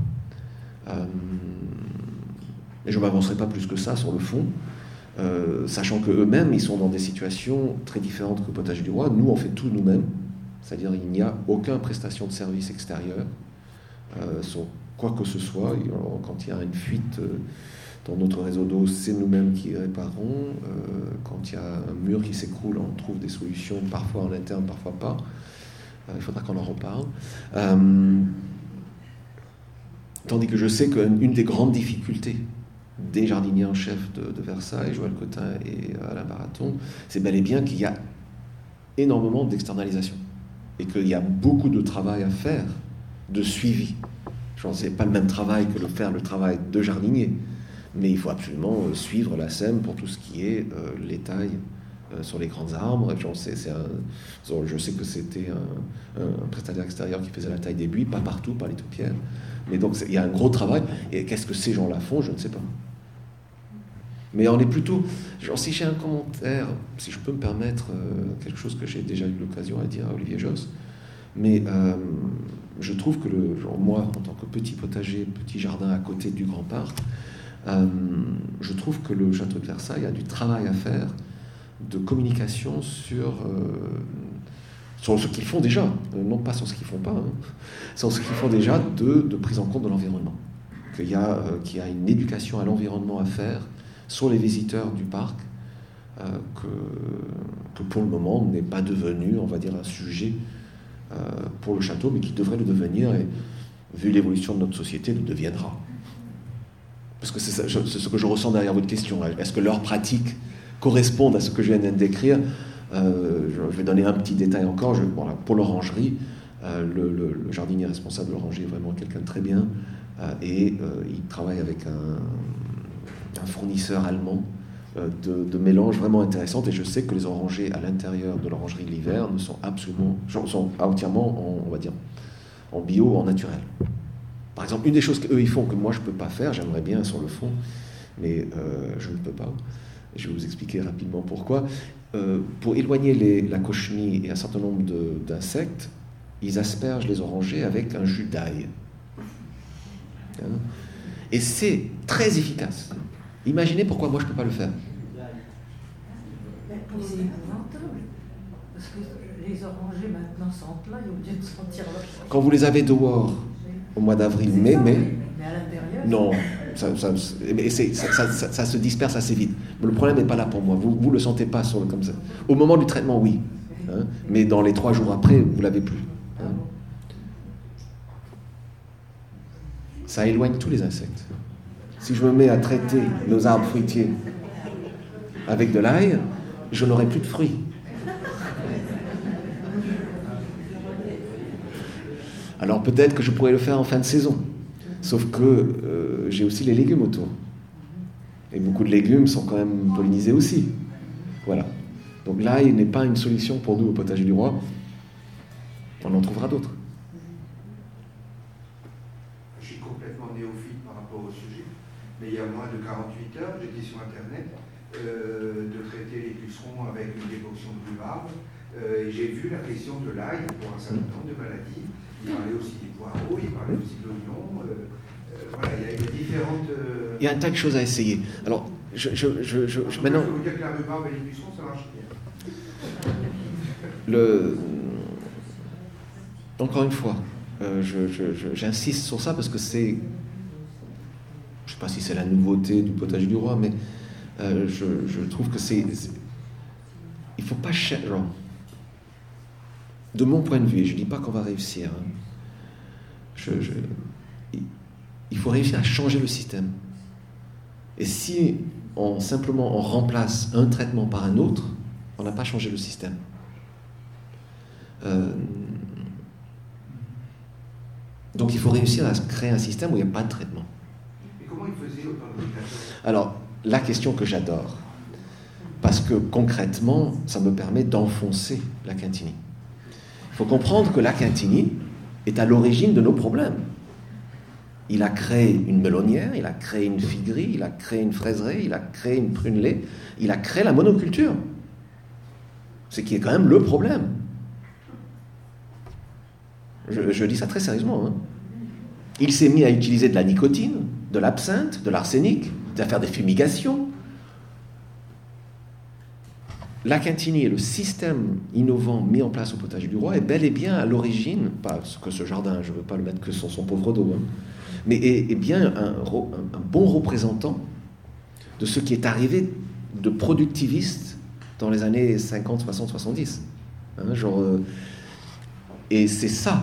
Et je ne m'avancerai pas plus que ça sur le fond, sachant qu'eux-mêmes, ils sont dans des situations très différentes que Potager du Roi. Nous, on fait tout nous-mêmes, c'est-à-dire il n'y a aucune prestation de service extérieur sur quoi que ce soit. Quand il y a une fuite dans notre réseau d'eau, c'est nous-mêmes qui réparons. Quand il y a un mur qui s'écroule, on trouve des solutions, parfois en interne, parfois pas. Il faudra qu'on en reparle. Tandis que je sais qu'une des grandes difficultés des jardiniers en chef de Versailles, Joël Cotin et Alain Baraton, c'est bel et bien qu'il y a énormément d'externalisation et qu'il y a beaucoup de travail à faire, de suivi. Je pense que ce n'est pas le même travail que faire le travail de jardinier, mais il faut absolument suivre la SEM pour tout ce qui est les tailles sur les grands arbres. Je sais que c'était un prestataire extérieur qui faisait la taille des buis, pas partout, pas les taupières. Mais donc il y a un gros travail, et qu'est-ce que ces gens-là font, je ne sais pas. Mais on est plutôt... si j'ai un commentaire, si je peux me permettre, quelque chose que j'ai déjà eu l'occasion à dire à Olivier Josse, mais je trouve que moi, en tant que petit potager, petit jardin à côté du Grand Parc, je trouve que le château de Versailles a du travail à faire de communication sur sur ce qu'ils font déjà, non pas sur ce qu'ils ne font pas, hein, sur ce qu'ils font déjà de prise en compte de l'environnement. Qu'il y a une éducation à l'environnement à faire sur les visiteurs du parc, que pour le moment n'est pas devenu, on va dire, un sujet pour le château, mais qui devrait le devenir, et vu l'évolution de notre société, le deviendra. Parce que c'est ce que je ressens derrière votre question. Est-ce que leurs pratiques correspondent à ce que je viens de décrire? Je vais donner un petit détail encore. Voilà, pour l'orangerie, le jardinier responsable de l'orangerie est vraiment quelqu'un de très bien, et il travaille avec un fournisseur allemand de mélanges vraiment intéressants, et je sais que les orangers à l'intérieur de l'orangerie de l'hiver sont entièrement, on va dire, en bio, en naturel. Par exemple, une des choses qu'eux ils font que moi je ne peux pas faire, j'aimerais bien sur le fond, mais je ne peux pas. Je vais vous expliquer rapidement pourquoi. Pour éloigner la cochenille et un certain nombre d'insectes, ils aspergent les orangers avec un jus d'ail. Et c'est très efficace. Imaginez pourquoi moi je ne peux pas le faire. C'est épouvantable. Parce que les orangers maintenant sentent là, ils ont besoin de sentir leur... Quand vous les avez dehors, au mois d'avril, mai... Mais à l'intérieur... Non, ça se disperse assez vite. Mais le problème n'est pas là pour moi. Vous ne le sentez pas comme ça. Au moment du traitement, oui. Hein, mais dans les 3 jours après, vous ne l'avez plus. Hein. Ça éloigne tous les insectes. Si je me mets à traiter nos arbres fruitiers avec de l'ail, je n'aurai plus de fruits. Alors peut-être que je pourrais le faire en fin de saison. Sauf que j'ai aussi les légumes autour. Et beaucoup de légumes sont quand même pollinisés aussi. Voilà. Donc l'ail n'est pas une solution pour nous au potager du roi. On en trouvera d'autres. Je suis complètement néophyte par rapport au sujet. Mais il y a moins de 48 heures, j'étais sur Internet, de traiter les pucerons avec une décoction de rhubarbe. Et j'ai vu la question de l'ail pour un certain nombre de maladies. Il parlait aussi des poireaux, il parlait aussi de l'oignon. Voilà, il y a différentes... Il y a un tas de choses à essayer. Alors, maintenant... Je peux vous dire que la rhubarbe et les pucerons, ça marche bien. Encore une fois, j'insiste sur ça parce que c'est... Je ne sais pas si c'est la nouveauté du potager du roi, mais je trouve que c'est... Il ne faut pas chercher... De mon point de vue, et je ne dis pas qu'on va réussir, hein, il faut réussir à changer le système. Et si simplement on remplace un traitement par un autre, on n'a pas changé le système. Donc il faut réussir à créer un système où il n'y a pas de traitement. Et comment il faisait autant de médicaments ? Alors, la question que j'adore, parce que concrètement, ça me permet d'enfoncer la Quintini. Il faut comprendre que la Quintini est à l'origine de nos problèmes. Il a créé une melonnière, il a créé une figuerie, il a créé une fraiserie, il a créé une prunelée, il a créé la monoculture. Ce qui est quand même le problème. Je dis ça très sérieusement. Hein. Il s'est mis à utiliser de la nicotine, de l'absinthe, de l'arsenic, à faire des fumigations. La Quintini et le système innovant mis en place au potager du roi est bel et bien à l'origine, pas que ce jardin, je ne veux pas le mettre que sur son pauvre dos, hein, mais est bien un bon représentant de ce qui est arrivé de productiviste dans les années 50, 60, 70. Hein, et c'est ça,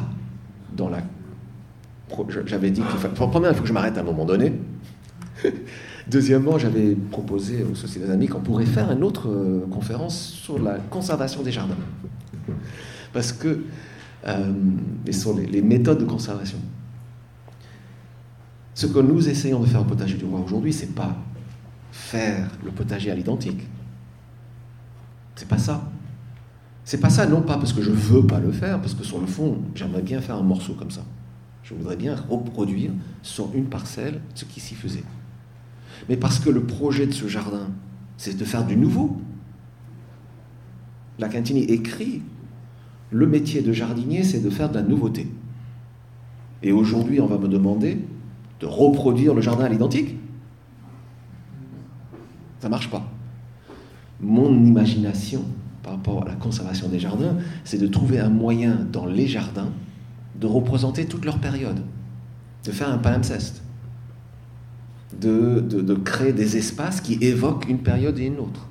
j'avais dit qu'il fallait... Premièrement, il faut que je m'arrête à un moment donné. Deuxièmement, j'avais proposé aux sociétés amis qu'on pourrait faire une autre conférence sur la conservation des jardins. Parce que, et sur les méthodes de conservation. Ce que nous essayons de faire au potager du roi aujourd'hui, c'est pas faire le potager à l'identique. C'est pas ça. C'est pas ça, non pas parce que je veux pas le faire, parce que sur le fond, j'aimerais bien faire un morceau comme ça. Je voudrais bien reproduire sur une parcelle ce qui s'y faisait. Mais parce que le projet de ce jardin, c'est de faire du nouveau. La Quintini écrit, le métier de jardinier, c'est de faire de la nouveauté. Et aujourd'hui, on va me demander de reproduire le jardin à l'identique. Ça ne marche pas. Mon imagination par rapport à la conservation des jardins, c'est de trouver un moyen dans les jardins de représenter toute leur période, de faire un palimpseste, de créer des espaces qui évoquent une période et une autre.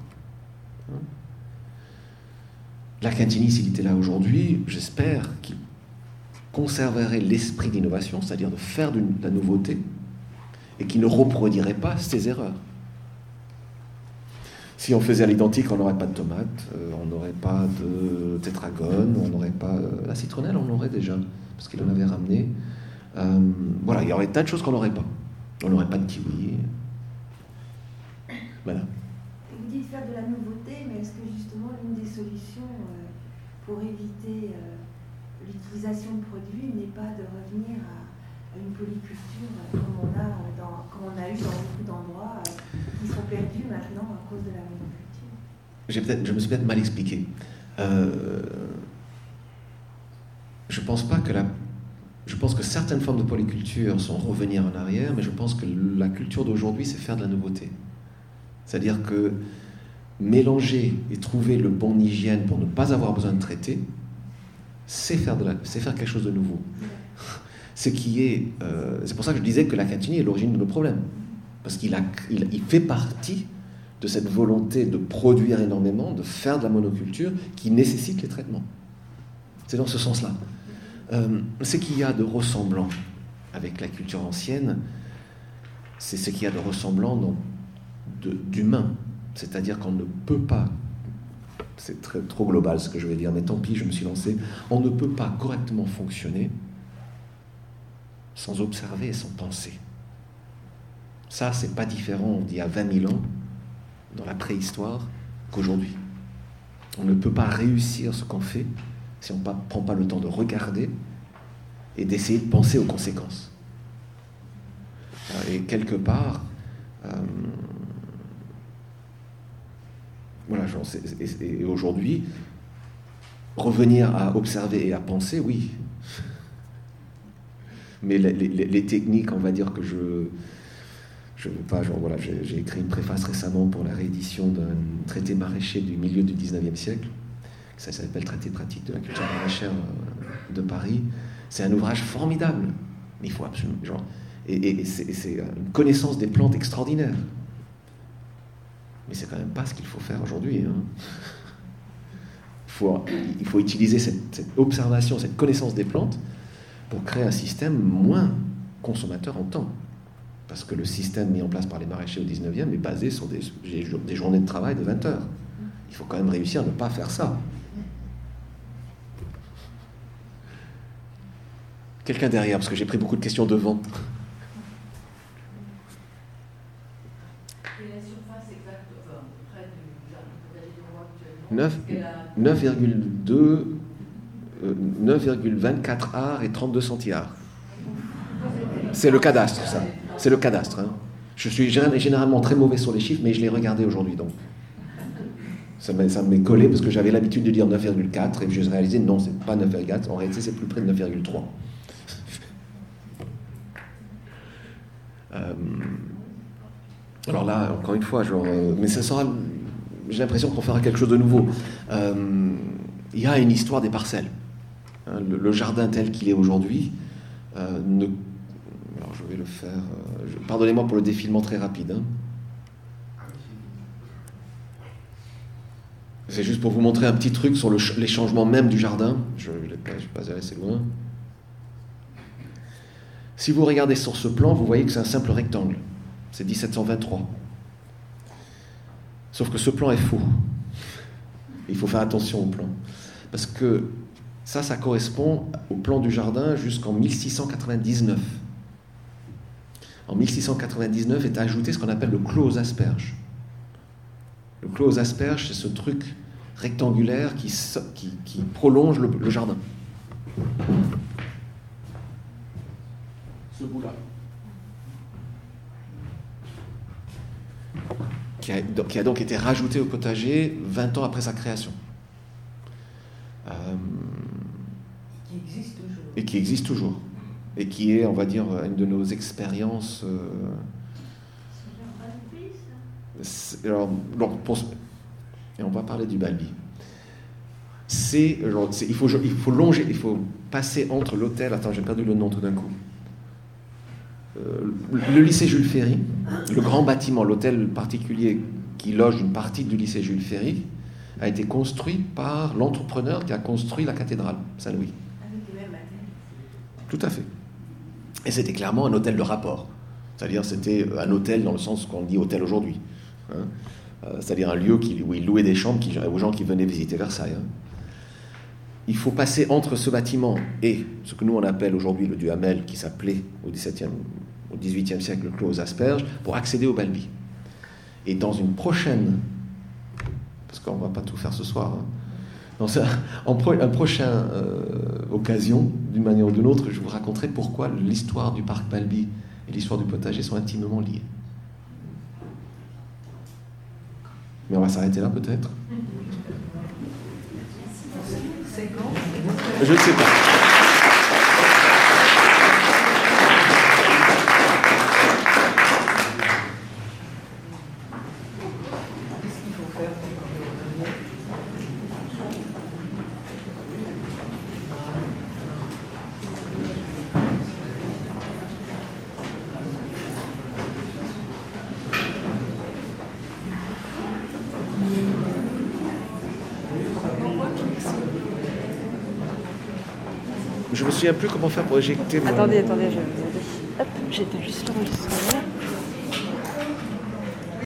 La Cantini, s'il était là aujourd'hui, j'espère qu'il conserverait l'esprit d'innovation, c'est-à-dire de faire de la nouveauté, et qu'il ne reproduirait pas ses erreurs. Si on faisait à l'identique, on n'aurait pas de tomates, on n'aurait pas de tétragone, on n'aurait pas... la citronnelle, on l'aurait déjà, parce qu'il en avait ramené. Voilà, il y aurait tas de choses qu'on n'aurait pas. On n'aurait pas de kiwi. Voilà. Vous dites faire de la nouveauté, mais est-ce que justement l'une des solutions pour éviter l'utilisation de produits n'est pas de revenir à une polyculture comme on a eu dans beaucoup d'endroits qui sont perdus maintenant à cause de la monoculture? Je me suis peut-être mal expliqué. Je pense que certaines formes de polyculture sont revenir en arrière, mais je pense que la culture d'aujourd'hui, c'est faire de la nouveauté. C'est-à-dire que mélanger et trouver le bon hygiène pour ne pas avoir besoin de traiter, c'est faire quelque chose de nouveau. C'est pour ça que je disais que la Cantini est l'origine de nos problèmes. Parce qu'il fait partie de cette volonté de produire énormément, de faire de la monoculture qui nécessite les traitements. C'est dans ce sens-là. Ce qu'il y a de ressemblant avec la culture ancienne, c'est ce qu'il y a de ressemblant d'humain. C'est-à-dire qu'on ne peut pas, c'est trop global ce que je vais dire, mais tant pis, je me suis lancé, on ne peut pas correctement fonctionner sans observer et sans penser. Ça, c'est pas différent d'il y a 20 000 ans, dans la préhistoire, qu'aujourd'hui. On ne peut pas réussir ce qu'on fait si on ne prend pas le temps de regarder et d'essayer de penser aux conséquences. Et quelque part, voilà, et aujourd'hui, revenir à observer et à penser, oui. Mais les techniques, on va dire que je veux pas, voilà, j'ai écrit une préface récemment pour la réédition d'un traité maraîcher du milieu du 19e siècle. Ça s'appelle Traité pratique de la culture maraîchère de Paris. C'est un ouvrage formidable. Mais il faut absolument... Et c'est une connaissance des plantes extraordinaire. Mais c'est quand même pas ce qu'il faut faire aujourd'hui. Il faut utiliser cette observation, cette connaissance des plantes pour créer un système moins consommateur en temps. Parce que le système mis en place par les maraîchers au 19e est basé sur des journées de travail de 20 heures. Il faut quand même réussir à ne pas faire ça. Quelqu'un derrière, parce que j'ai pris beaucoup de questions devant. Et la surface exacte, près du potager de roi actuellement, 9,24 arts et 32 centiards. C'est le cadastre, ça. C'est le cadastre. Hein. Je suis généralement très mauvais sur les chiffres, mais je l'ai regardé aujourd'hui, donc. Ça m'est collé parce que j'avais l'habitude de dire 9,4 et j'ai réalisé non, c'est pas 9,4, en réalité c'est plus près de 9,3. Alors là, encore une fois, mais ça sera, j'ai l'impression qu'on fera quelque chose de nouveau. Il y a une histoire des parcelles. Hein, le jardin tel qu'il est aujourd'hui, alors je vais le faire. Pardonnez-moi pour le défilement très rapide. Hein. C'est juste pour vous montrer un petit truc sur les changements même du jardin. Je ne vais pas aller assez loin. Si vous regardez sur ce plan, vous voyez que c'est un simple rectangle. C'est 1723. Sauf que ce plan est faux. Il faut faire attention au plan. Parce que ça correspond au plan du jardin jusqu'en 1699. En 1699 est ajouté ce qu'on appelle le clos aux asperges. Le clos aux asperges, c'est ce truc rectangulaire qui prolonge le jardin. Ce bout-là. Qui a donc été rajouté au potager 20 ans après sa création. qui existe toujours. Et qui existe toujours. Et qui est, on va dire, une de nos expériences... Alors, et on va parler du Balbi. il faut longer, il faut passer entre l'hôtel. Attends, j'ai perdu le nom tout d'un coup. Le lycée Jules Ferry, le grand bâtiment, l'hôtel particulier qui loge une partie du lycée Jules Ferry, a été construit par l'entrepreneur qui a construit la cathédrale Saint-Louis. Avec les mêmes matériaux. Tout à fait. Et c'était clairement un hôtel de rapport. C'est-à-dire c'était un hôtel dans le sens qu'on dit hôtel aujourd'hui. Hein. C'est-à-dire un lieu où il louait des chambres aux gens qui venaient visiter Versailles. Hein. Il faut passer entre ce bâtiment et ce que nous on appelle aujourd'hui le Duhamel, qui s'appelait au XVIIIe siècle le Clos aux Asperges, pour accéder au Balbi. Et dans une prochaine, parce qu'on ne va pas tout faire ce soir, hein, en prochaine occasion, d'une manière ou d'une autre, je vous raconterai pourquoi l'histoire du parc Balbi et l'histoire du potager sont intimement liées. Mais on va s'arrêter là peut-être. C'est quand ? Je ne sais pas. Qu'est-ce qu'il faut faire pour Je me souviens plus comment faire pour éjecter. Attendez, je vais vous aider. Hop, j'étais juste l'enregistrement.